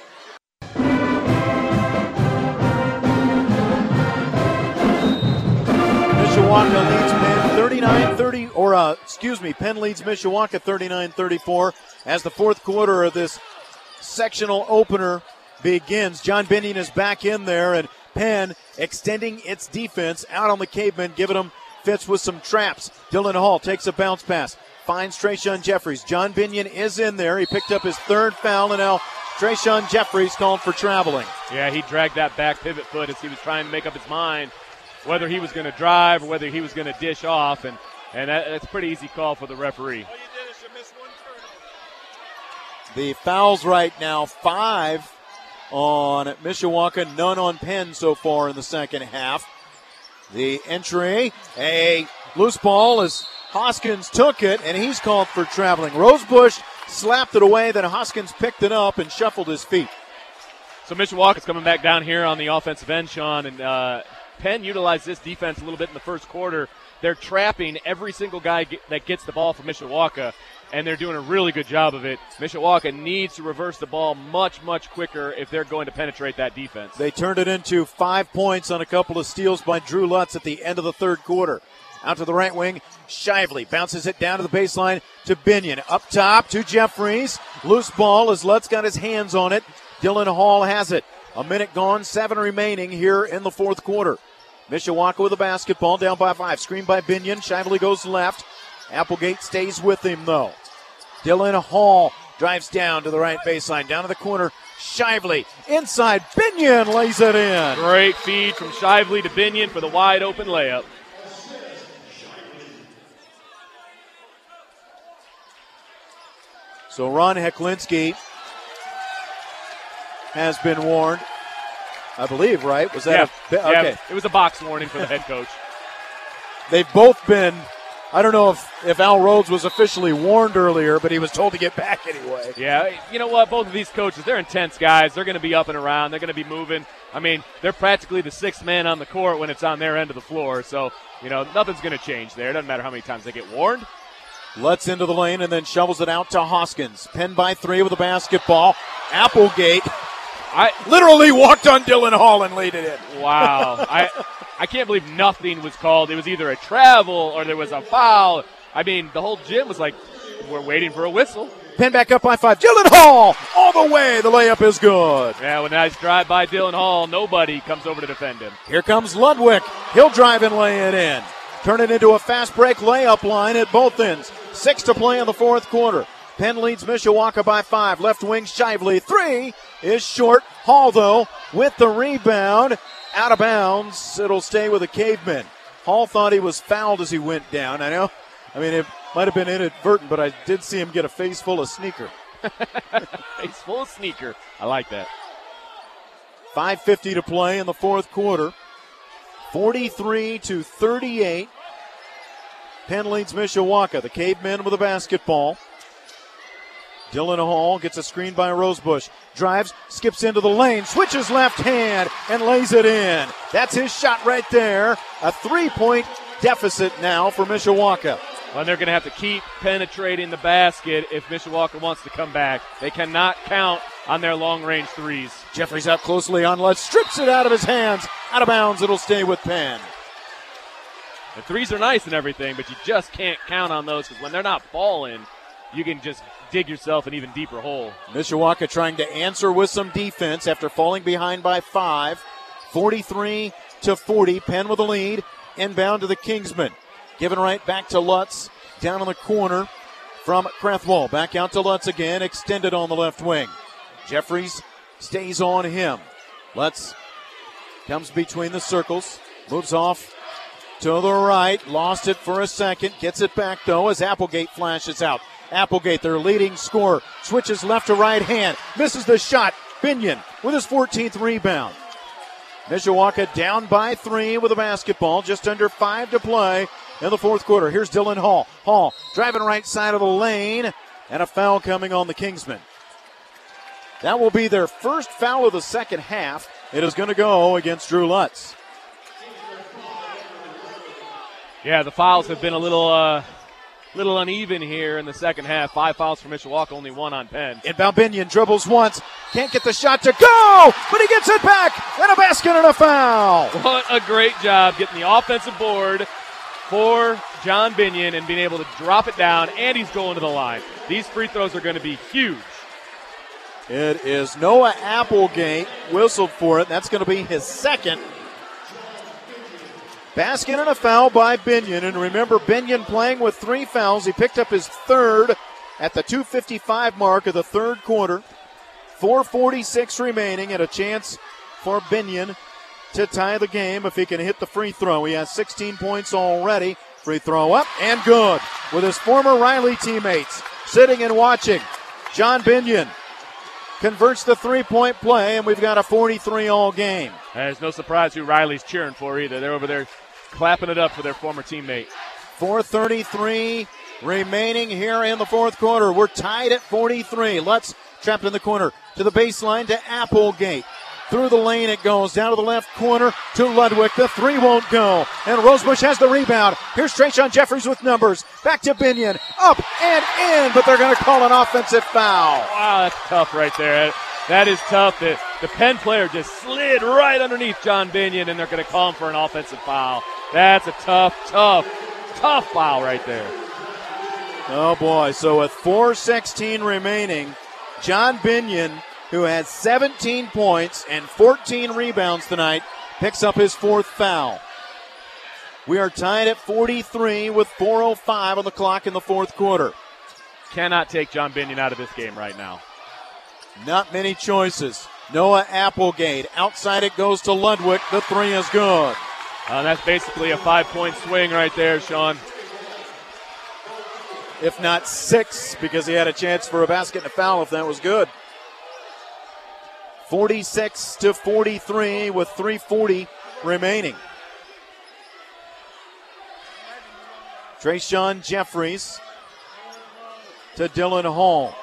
Mishawaka leads Penn 39-30, Penn leads Mishawaka 39-34 as the fourth quarter of this sectional opener begins. John Binion is back in there, and Penn extending its defense out on the caveman, giving them fits with some traps. Dylan Hall takes a bounce pass, finds Trayshawn Jeffries. John Binion is in there. He picked up his third foul, and now Trayshawn Jeffries called for traveling. Yeah, he dragged that back pivot foot as he was trying to make up his mind whether he was going to drive or whether he was going to dish off, and that's a pretty easy call for the referee. The fouls right now, 5 on Mishawaka, none on Penn so far in the second half. The entry, a loose ball as Hoskins took it, and he's called for traveling. Rosebush slapped it away, then Hoskins picked it up and shuffled his feet. So Mishawaka's coming back down here on the offensive end, Sean, and Penn utilized this defense a little bit in the first quarter. They're trapping every single guy that gets the ball from Mishawaka, and they're doing a really good job of it. Mishawaka needs to reverse the ball much, much quicker if they're going to penetrate that defense. They turned it into 5 points on a couple of steals by Drew Lutz at the end of the third quarter. Out to the right wing, Shively bounces it down to the baseline to Binion. Up top to Jeffries. Loose ball as Lutz got his hands on it. Dylan Hall has it. A minute gone, 7 remaining here in the fourth quarter. Mishawaka with the basketball, down by 5. Screen by Binion. Shively goes left. Applegate stays with him, though. Dylan Hall drives down to the right baseline, down to the corner. Shively inside. Binion lays it in. Great feed from Shively to Binion for the wide open layup. So Ron Heklinski has been warned, I believe, right? Was that okay? Yeah, it was a box warning for the head coach. They've both been, I don't know if Al Rhodes was officially warned earlier, but he was told to get back anyway. Yeah, you know what? Both of these coaches, they're intense guys. They're going to be up and around. They're going to be moving. I mean, they're practically the sixth man on the court when it's on their end of the floor. So, nothing's going to change there. It doesn't matter how many times they get warned. Lutz into the lane and then shovels it out to Hoskins. Penn by 3 with the basketball. Applegate literally walked on Dylan Hall and laid it in. Wow. I can't believe nothing was called. It was either a travel or there was a foul. I mean, the whole gym was like, we're waiting for a whistle. Penn back up by 5. Dylan Hall all the way. The layup is good. Yeah, with a nice drive by Dylan Hall, nobody comes over to defend him. Here comes Ludwig. He'll drive and lay it in. Turn it into a fast break layup line at both ends. 6 to play in the fourth quarter. Penn leads Mishawaka by 5. Left wing Shively. 3 is short. Hall, though, with the rebound. Out of bounds. It'll stay with the Cavemen. Hall thought he was fouled as he went down. I mean, it might have been inadvertent, but I did see him get a face full of sneaker. Face full of sneaker. I like that. 5:50 to play in the fourth quarter. 43-38. Penn leads Mishawaka. The Cavemen with a basketball. Dylan Hall gets a screen by Rosebush. Drives, skips into the lane, switches left hand, and lays it in. That's his shot right there. A 3-point deficit now for Mishawaka. Well, they're going to have to keep penetrating the basket if Mishawaka wants to come back. They cannot count on their long-range threes. Jeffries out closely on Lutz, strips it out of his hands. Out of bounds, it'll stay with Penn. The threes are nice and everything, but you just can't count on those because when they're not falling, you can just dig yourself an even deeper hole. Mishawaka trying to answer with some defense after falling behind by 5. 43-40. Penn with the lead. Inbound to the Kingsmen. Given right back to Lutz. Down in the corner from Crethwell. Back out to Lutz again. Extended on the left wing. Jeffries stays on him. Lutz comes between the circles. Moves off to the right. Lost it for a second. Gets it back, though, as Applegate flashes out. Applegate, their leading scorer, switches left to right hand. Misses the shot. Binion with his 14th rebound. Mishawaka down by 3 with a basketball. Just under 5 to play in the fourth quarter. Here's Dylan Hall. Hall driving right side of the lane. And a foul coming on the Kingsmen. That will be their first foul of the second half. It is going to go against Drew Lutz. Yeah, the fouls have been a little uneven here in the second half. 5 fouls for Mishawaka, only 1 on Penn. Inbound Binion dribbles once. Can't get the shot to go, but he gets it back. And a basket and a foul. What a great job getting the offensive board for John Binion and being able to drop it down, and he's going to the line. These free throws are going to be huge. It is Noah Applegate whistled for it. That's going to be his second. Basket and a foul by Binion. And remember, Binion playing with 3 fouls. He picked up his third at the 2:55 mark of the third quarter. 4:46 remaining and a chance for Binion to tie the game if he can hit the free throw. He has 16 points already. Free throw up and good with his former Riley teammates sitting and watching. John Binion converts the 3-point play, and we've got a 43-all game. There's no surprise who Riley's cheering for either. They're over there clapping it up for their former teammate. 4:33 remaining here in the fourth quarter. We're tied at 43. Lutz trapped in the corner to the baseline to Applegate. Through the lane it goes, down to the left corner to Ludwig. The 3 won't go, and Rosebush has the rebound. Here's Trayshawn Jeffries with numbers. Back to Binion, up and in, but they're going to call an offensive foul. Wow, that's tough right there. That is tough. The Penn player just slid right underneath John Binion, and they're going to call him for an offensive foul. That's a tough foul right there. Oh, boy. So with 4:16 remaining, John Binion, who has 17 points and 14 rebounds tonight, picks up his 4th foul. We are tied at 43 with 4:05 on the clock in the fourth quarter. Cannot take John Binion out of this game right now. Not many choices. Noah Applegate. Outside it goes to Ludwig. The 3 is good. That's basically a 5-point swing right there, Sean. If not 6, because he had a chance for a basket and a foul if that was good. 46-43 with 3:40 remaining. Trayshawn Jeffries to Dylan Hall.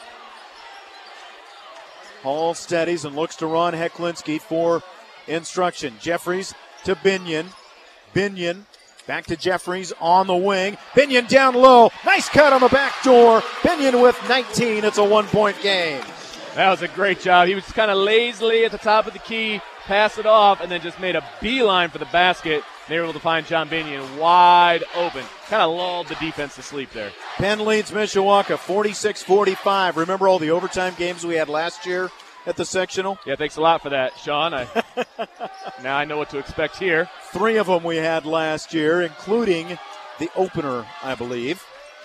Hall steadies and looks to Ron Heklinski for instruction. Jeffries to Binion. Binion back to Jeffries on the wing. Binion down low. Nice cut on the back door. Binion with 19. It's a 1-point game. That was a great job. He was just kind of lazily at the top of the key, pass it off, and then just made a beeline for the basket. They were able to find John Binion wide open. Kind of lulled the defense to sleep there. Penn leads Mishawaka 46-45. Remember all the overtime games we had last year at the sectional? Yeah, thanks a lot for that, Sean. Now I know what to expect here. 3 of them we had last year, including the opener, I believe.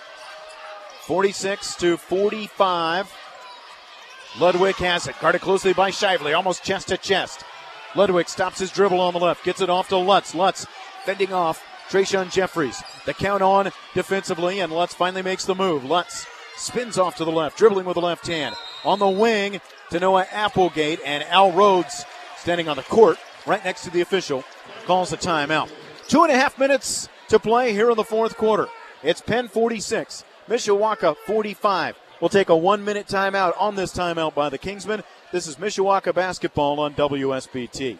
46-45. Ludwig has it. Guarded closely by Shively, almost chest to chest. Ludwig stops his dribble on the left, gets it off to Lutz. Lutz fending off Trayshawn Jeffries. The count on defensively, and Lutz finally makes the move. Lutz spins off to the left, dribbling with the left hand. On the wing to Noah Applegate, and Al Rhodes standing on the court right next to the official calls a timeout. 2.5 minutes to play here in the fourth quarter. It's Penn 46, Mishawaka 45. We'll take a 1-minute timeout on this timeout by the Kingsmen. This is Mishawaka basketball on WSBT.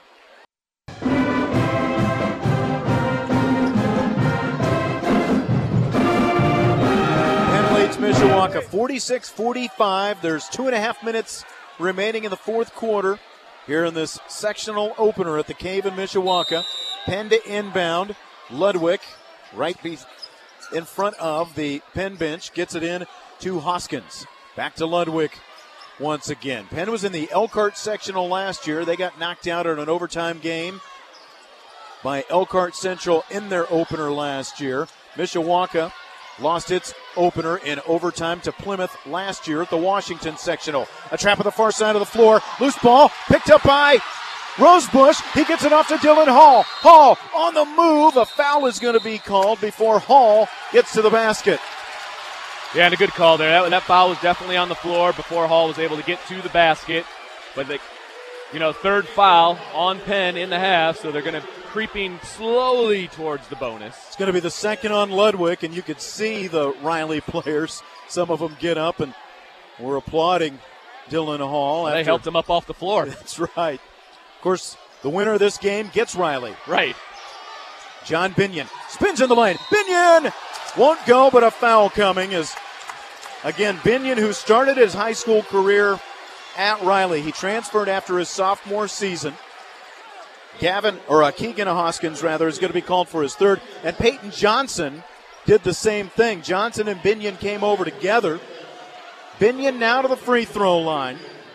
Penn leads Mishawaka 46-45. There's 2.5 minutes remaining in the fourth quarter here in this sectional opener at the Cave in Mishawaka. Penn to inbound. Ludwig right in front of the Penn bench. Gets it in to Hoskins. Back to Ludwig once again. Penn was in the Elkhart sectional last year. They got knocked out in an overtime game by Elkhart Central in their opener last year. Mishawaka lost its opener in overtime to Plymouth last year at the Washington sectional. A trap on the far side of the floor. Loose ball picked up by Rosebush. He gets it off to Dylan Hall. Hall on the move. A foul is going to be called before Hall gets to the basket. Yeah, and a good call there. That foul was definitely on the floor before Hall was able to get to the basket. But, third foul on Penn in the half, so they're going to creeping slowly towards the bonus. It's going to be the second on Ludwig, and you could see the Riley players. Some of them get up and were applauding Dylan Hall. They helped him up off the floor. That's right. Of course, the winner of this game gets Riley. Right. John Binion spins in the lane. Binion won't go, but a foul coming is, again, Binion, who started his high school career at Riley. He transferred after his sophomore season. Keegan Hoskins, is going to be called for his third. And Peyton Johnson did the same thing. Johnson and Binion came over together. Binion now to the free throw line.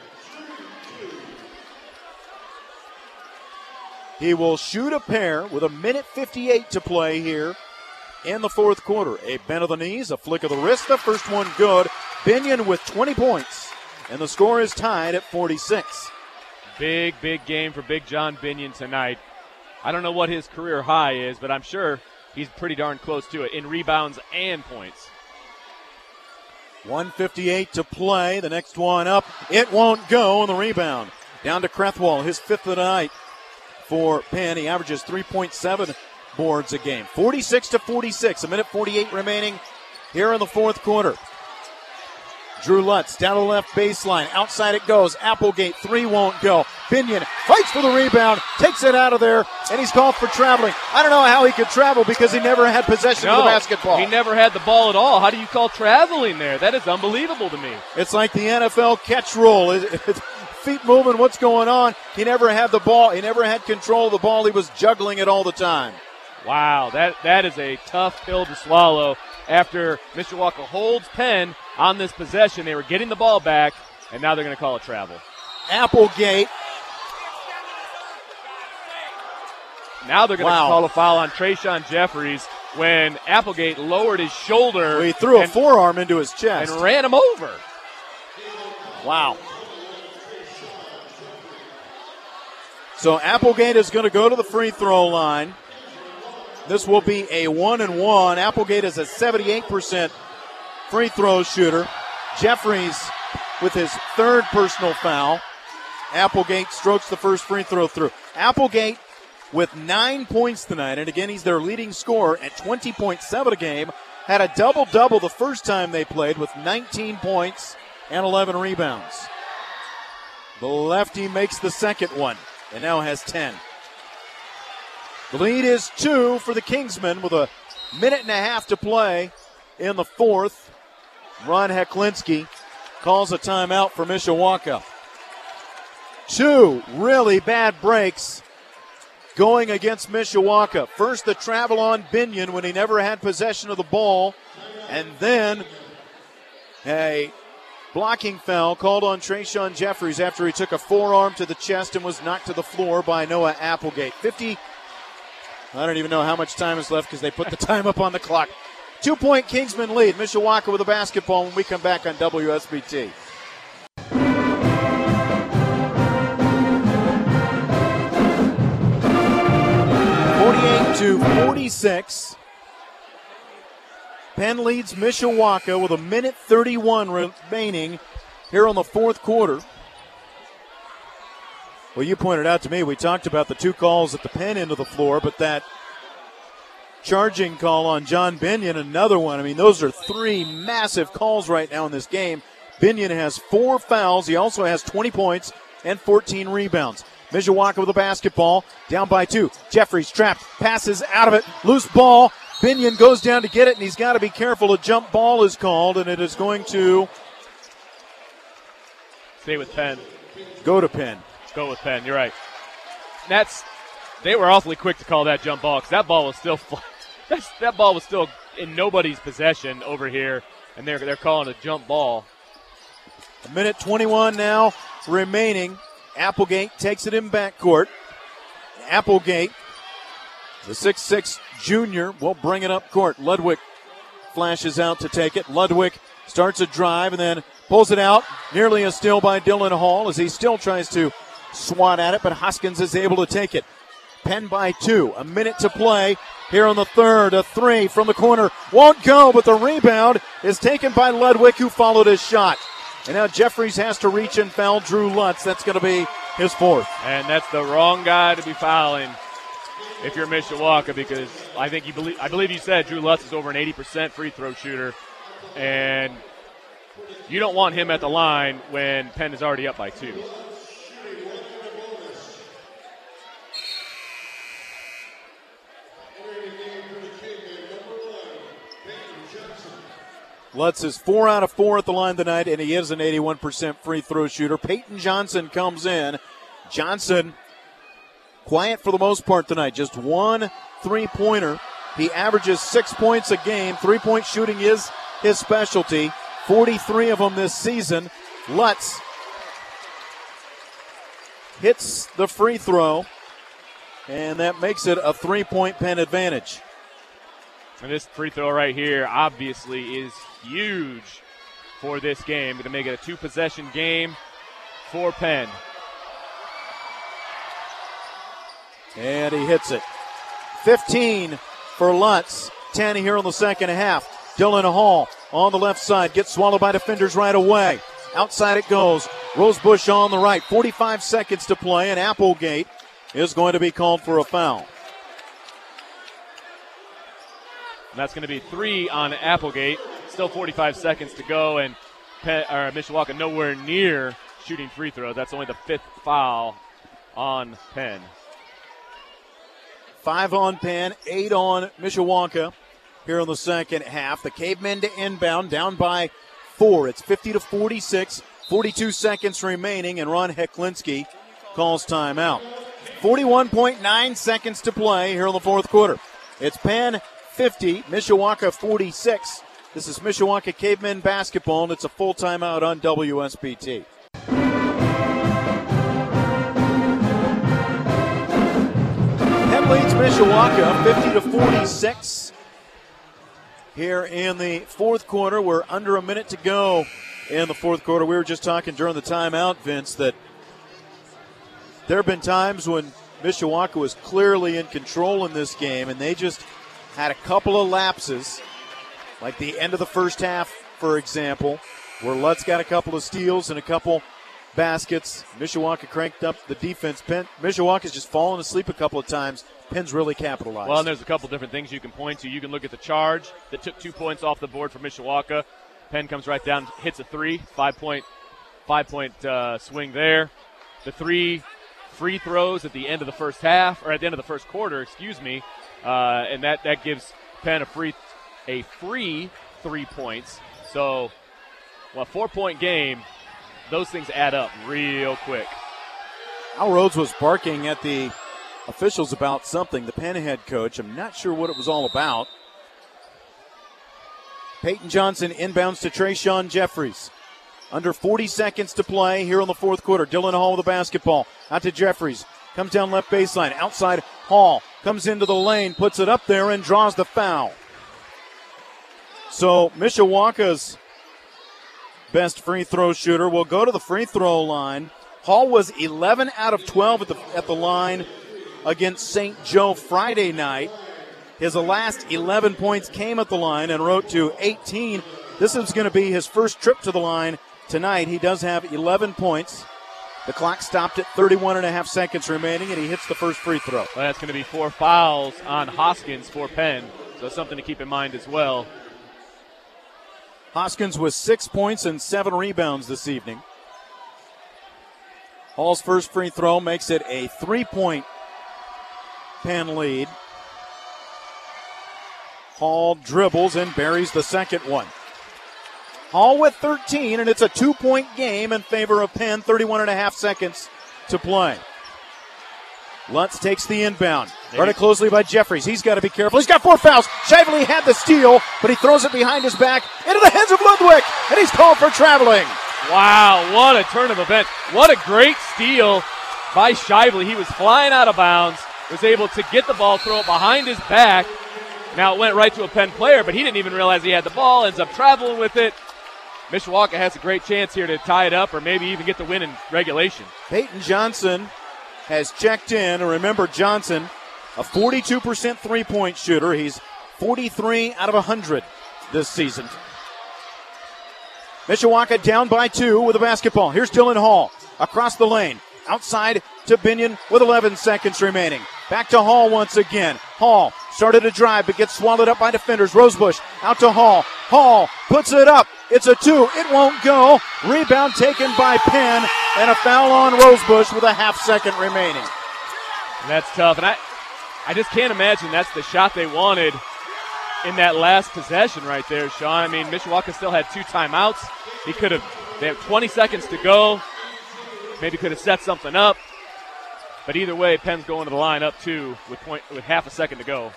He will shoot a pair with 1:58 to play here in the fourth quarter. A bend of the knees, a flick of the wrist, the first one good. Binion with 20 points, and the score is tied at 46. Big game for Big John Binion tonight. I don't know what his career high is, but I'm sure he's pretty darn close to it in rebounds and points. 1:58 to play. The next one up. It won't go on the rebound. Down to Crethwell, his fifth of the night for Penn. He averages 3.7 boards a game. 46-46. 1:48 remaining here in the fourth quarter. Drew Lutz down to the left baseline. Outside it goes. Applegate, 3 won't go. Binion fights for the rebound, takes it out of there, and he's called for traveling. I don't know how he could travel because he never had possession of the basketball. He never had the ball at all. How do you call traveling there? That is unbelievable to me. It's like the NFL catch rule. Feet moving, what's going on? He never had the ball. He never had control of the ball. He was juggling it all the time. Wow, that is a tough pill to swallow after Mishawaka holds Penn on this possession. They were getting the ball back, and now they're going to call a travel. Applegate. Now they're going to call a foul on Trayshawn Jeffries when Applegate lowered his shoulder. Well, he threw a forearm into his chest. And ran him over. Wow. So Applegate is going to go to the free throw line. This will be a 1-and-1. Applegate is a 78% free throw shooter. Jeffries with his third personal foul. Applegate strokes the first free throw through. Applegate with 9 points tonight, and again, he's their leading scorer at 20.7 a game. Had a double-double the first time they played with 19 points and 11 rebounds. The lefty makes the second one and now has 10. The lead is 2 for the Kingsmen with 1.5 minutes to play in the fourth. Ron Heklinski calls a timeout for Mishawaka. Two really bad breaks going against Mishawaka. First, the travel on Binion when he never had possession of the ball, and then a blocking foul called on Trayshawn Jeffries after he took a forearm to the chest and was knocked to the floor by Noah Applegate. I don't even know how much time is left because they put the time up on the clock. 2-point Kingsman lead. Mishawaka with a basketball when we come back on WSBT. 48-46. Penn leads Mishawaka with 1:31 remaining here on the fourth quarter. Well, you pointed out to me, we talked about the two calls at the Penn end of the floor, but that charging call on John Binion, another one. I mean, those are three massive calls right now in this game. Binion has 4 fouls. He also has 20 points and 14 rebounds. Mishawaka with the basketball, down by 2. Jeffries trapped, passes out of it, loose ball. Binion goes down to get it, and he's got to be careful. A jump ball is called, and it is going to stay with Penn. Go to Penn. Go with Penn. You're right. They were awfully quick to call that jump ball because that ball was still that ball was still in nobody's possession over here, and they're calling a jump ball. 1:21 now remaining. Applegate takes it in backcourt. Applegate, the 6'6 junior, will bring it up court. Ludwig flashes out to take it. Ludwig starts a drive and then pulls it out. Nearly a steal by Dylan Hall as he still tries to swat at it, but Hoskins is able to take it. Penn by 2. A minute to play here on the third. A 3 from the corner. Won't go, but the rebound is taken by Ludwig, who followed his shot. And now Jeffries has to reach and foul Drew Lutz. That's going to be his 4th. And that's the wrong guy to be fouling if you're Mishawaka, because I believe you said Drew Lutz is over an 80% free throw shooter. And you don't want him at the line when Penn is already up by 2. Lutz is 4 out of 4 at the line tonight, and he is an 81% free throw shooter. Peyton Johnson comes in. Johnson, quiet for the most part tonight. Just 1 3-pointer. He averages 6 points a game. 3-point shooting is his specialty. 43 of them this season. Lutz hits the free throw, and that makes it a 3-point Penn advantage. And this free throw right here obviously is huge for this game. Going to make it a 2-possession game for Penn. And he hits it. 15 for Lutz. 10 here in the second half. Dylan Hall on the left side. Gets swallowed by defenders right away. Outside it goes. Rosebush on the right. 45 seconds to play, and Applegate is going to be called for a foul. And that's going to be 3 on Applegate. Still 45 seconds to go, and Mishawaka nowhere near shooting free throws. That's only the 5th foul on Penn. 5 on Penn, 8 on Mishawaka here in the second half. The Cavemen to inbound, down by 4. It's 50-46, 42 seconds remaining, and Ron Heklinski calls timeout. 41.9 seconds to play here in the fourth quarter. It's Penn 50, Mishawaka 46. This is Mishawaka Cavemen basketball, and it's a full timeout on WSBT. Penn leads Mishawaka 50-46. Here in the fourth quarter, we're under a minute to go in the fourth quarter. We were just talking during the timeout, Vince, that there have been times when Mishawaka was clearly in control in this game, and they just had a couple of lapses, like the end of the first half, for example, where Lutz got a couple of steals and a couple baskets. Mishawaka cranked up the defense. Mishawaka's just fallen asleep a couple of times. Penn's really capitalized. Well, and there's a couple different things you can point to. You can look at the charge that took 2 points off the board for Mishawaka. Penn comes right down, hits a 3, 5-point swing there. The 3 free throws at the end of the first half, or at the end of the first quarter, and that gives Penn a free 3 points. So Well, 4-point game, those things add up real quick. Al Rhodes was barking at the officials about something, the Penn head coach. I'm not sure what it was all about. Peyton Johnson inbounds to Trayshawn Jeffries. Under 40 seconds to play here in the fourth quarter. Dylan Hall with the basketball. Out to Jeffries. Comes down left baseline. Outside Hall. Comes into the lane. Puts it up there and draws the foul. So Mishawaka's best free throw shooter will go to the free throw line. Hall was 11 out of 12 at the line against St. Joe Friday night. His last 11 points came at the line and wrote to 18. This is going to be his first trip to the line tonight. He does have 11 points. The clock stopped at 31.5 seconds remaining, and he hits the first free throw. Well, that's going to be 4 fouls on Hoskins for Penn, so something to keep in mind as well. Hoskins with 6 points and 7 rebounds this evening. Hall's first free throw makes it a 3-point Penn lead. Hall dribbles and buries the second one. Hall with 13, and it's a 2-point game in favor of Penn. 31.5 seconds to play. Lutz takes the inbound. Guarded closely by Jeffries. He's got to be careful. He's got 4 fouls. Shively had the steal, but he throws it behind his back into the hands of Ludwig, and he's called for traveling. Wow, what a turn of events. What a great steal by Shively. He was flying out of bounds, was able to get the ball, throw it behind his back. Now it went right to a Penn player, but he didn't even realize he had the ball, ends up traveling with it. Mishawaka has a great chance here to tie it up or maybe even get the win in regulation. Peyton Johnson has checked in. And remember, Johnson, a 42% three-point shooter. He's 43 out of 100 this season. Mishawaka down by 2 with the basketball. Here's Dylan Hall across the lane. Outside to Binion with 11 seconds remaining. Back to Hall once again. Hall started a drive but gets swallowed up by defenders. Rosebush out to Hall. Hall puts it up. It's a 2. It won't go. Rebound taken by Penn, and a foul on Rosebush with a half-second remaining. And that's tough. And I just can't imagine that's the shot they wanted in that last possession right there, Sean. I mean, Mishawaka still had 2 timeouts. They have 20 seconds to go. Maybe could have set something up. But either way, Penn's going to the line up 2 with half a second to go.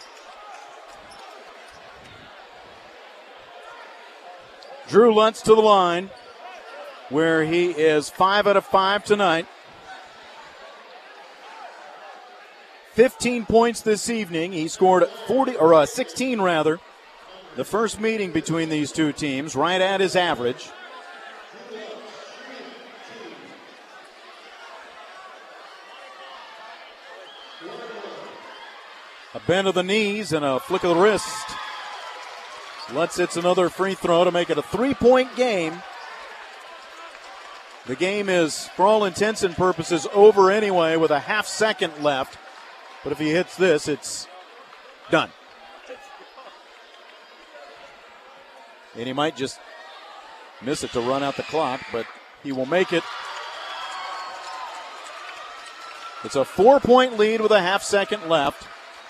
Drew Lutz to the line, where he is 5 out of 5 tonight. 15 points this evening. He scored 16 rather. The first meeting between these two teams, right at his average. A bend of the knees and a flick of the wrist. Lutz hits another free throw to make it a 3-point game. The game is, for all intents and purposes, over anyway with a half-second left. But if he hits this, it's done. And he might just miss it to run out the clock, but he will make it. It's a 4-point lead with a half-second left.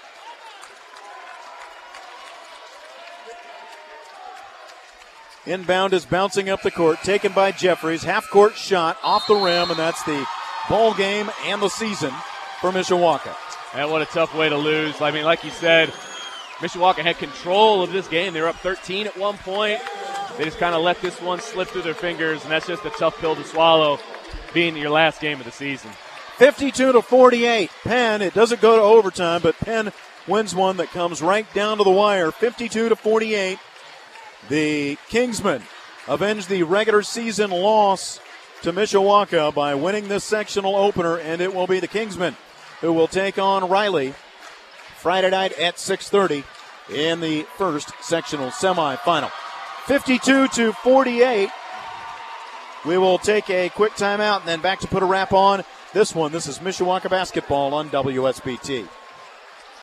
Inbound is bouncing up the court, taken by Jeffries. Half-court shot off the rim, and that's the ball game and the season for Mishawaka. And what a tough way to lose. I mean, like you said, Mishawaka had control of this game. They were up 13 at one point. They just kind of let this one slip through their fingers, and that's just a tough pill to swallow, being your last game of the season. 52-48. Penn, it doesn't go to overtime, but Penn wins one that comes right down to the wire. 52-48. The Kingsmen avenge the regular season loss to Mishawaka by winning this sectional opener, and it will be the Kingsmen who will take on Riley Friday night at 6:30 in the first sectional semifinal. 52-48. We will take a quick timeout and then back to put a wrap on this one. This is Mishawaka basketball on WSBT.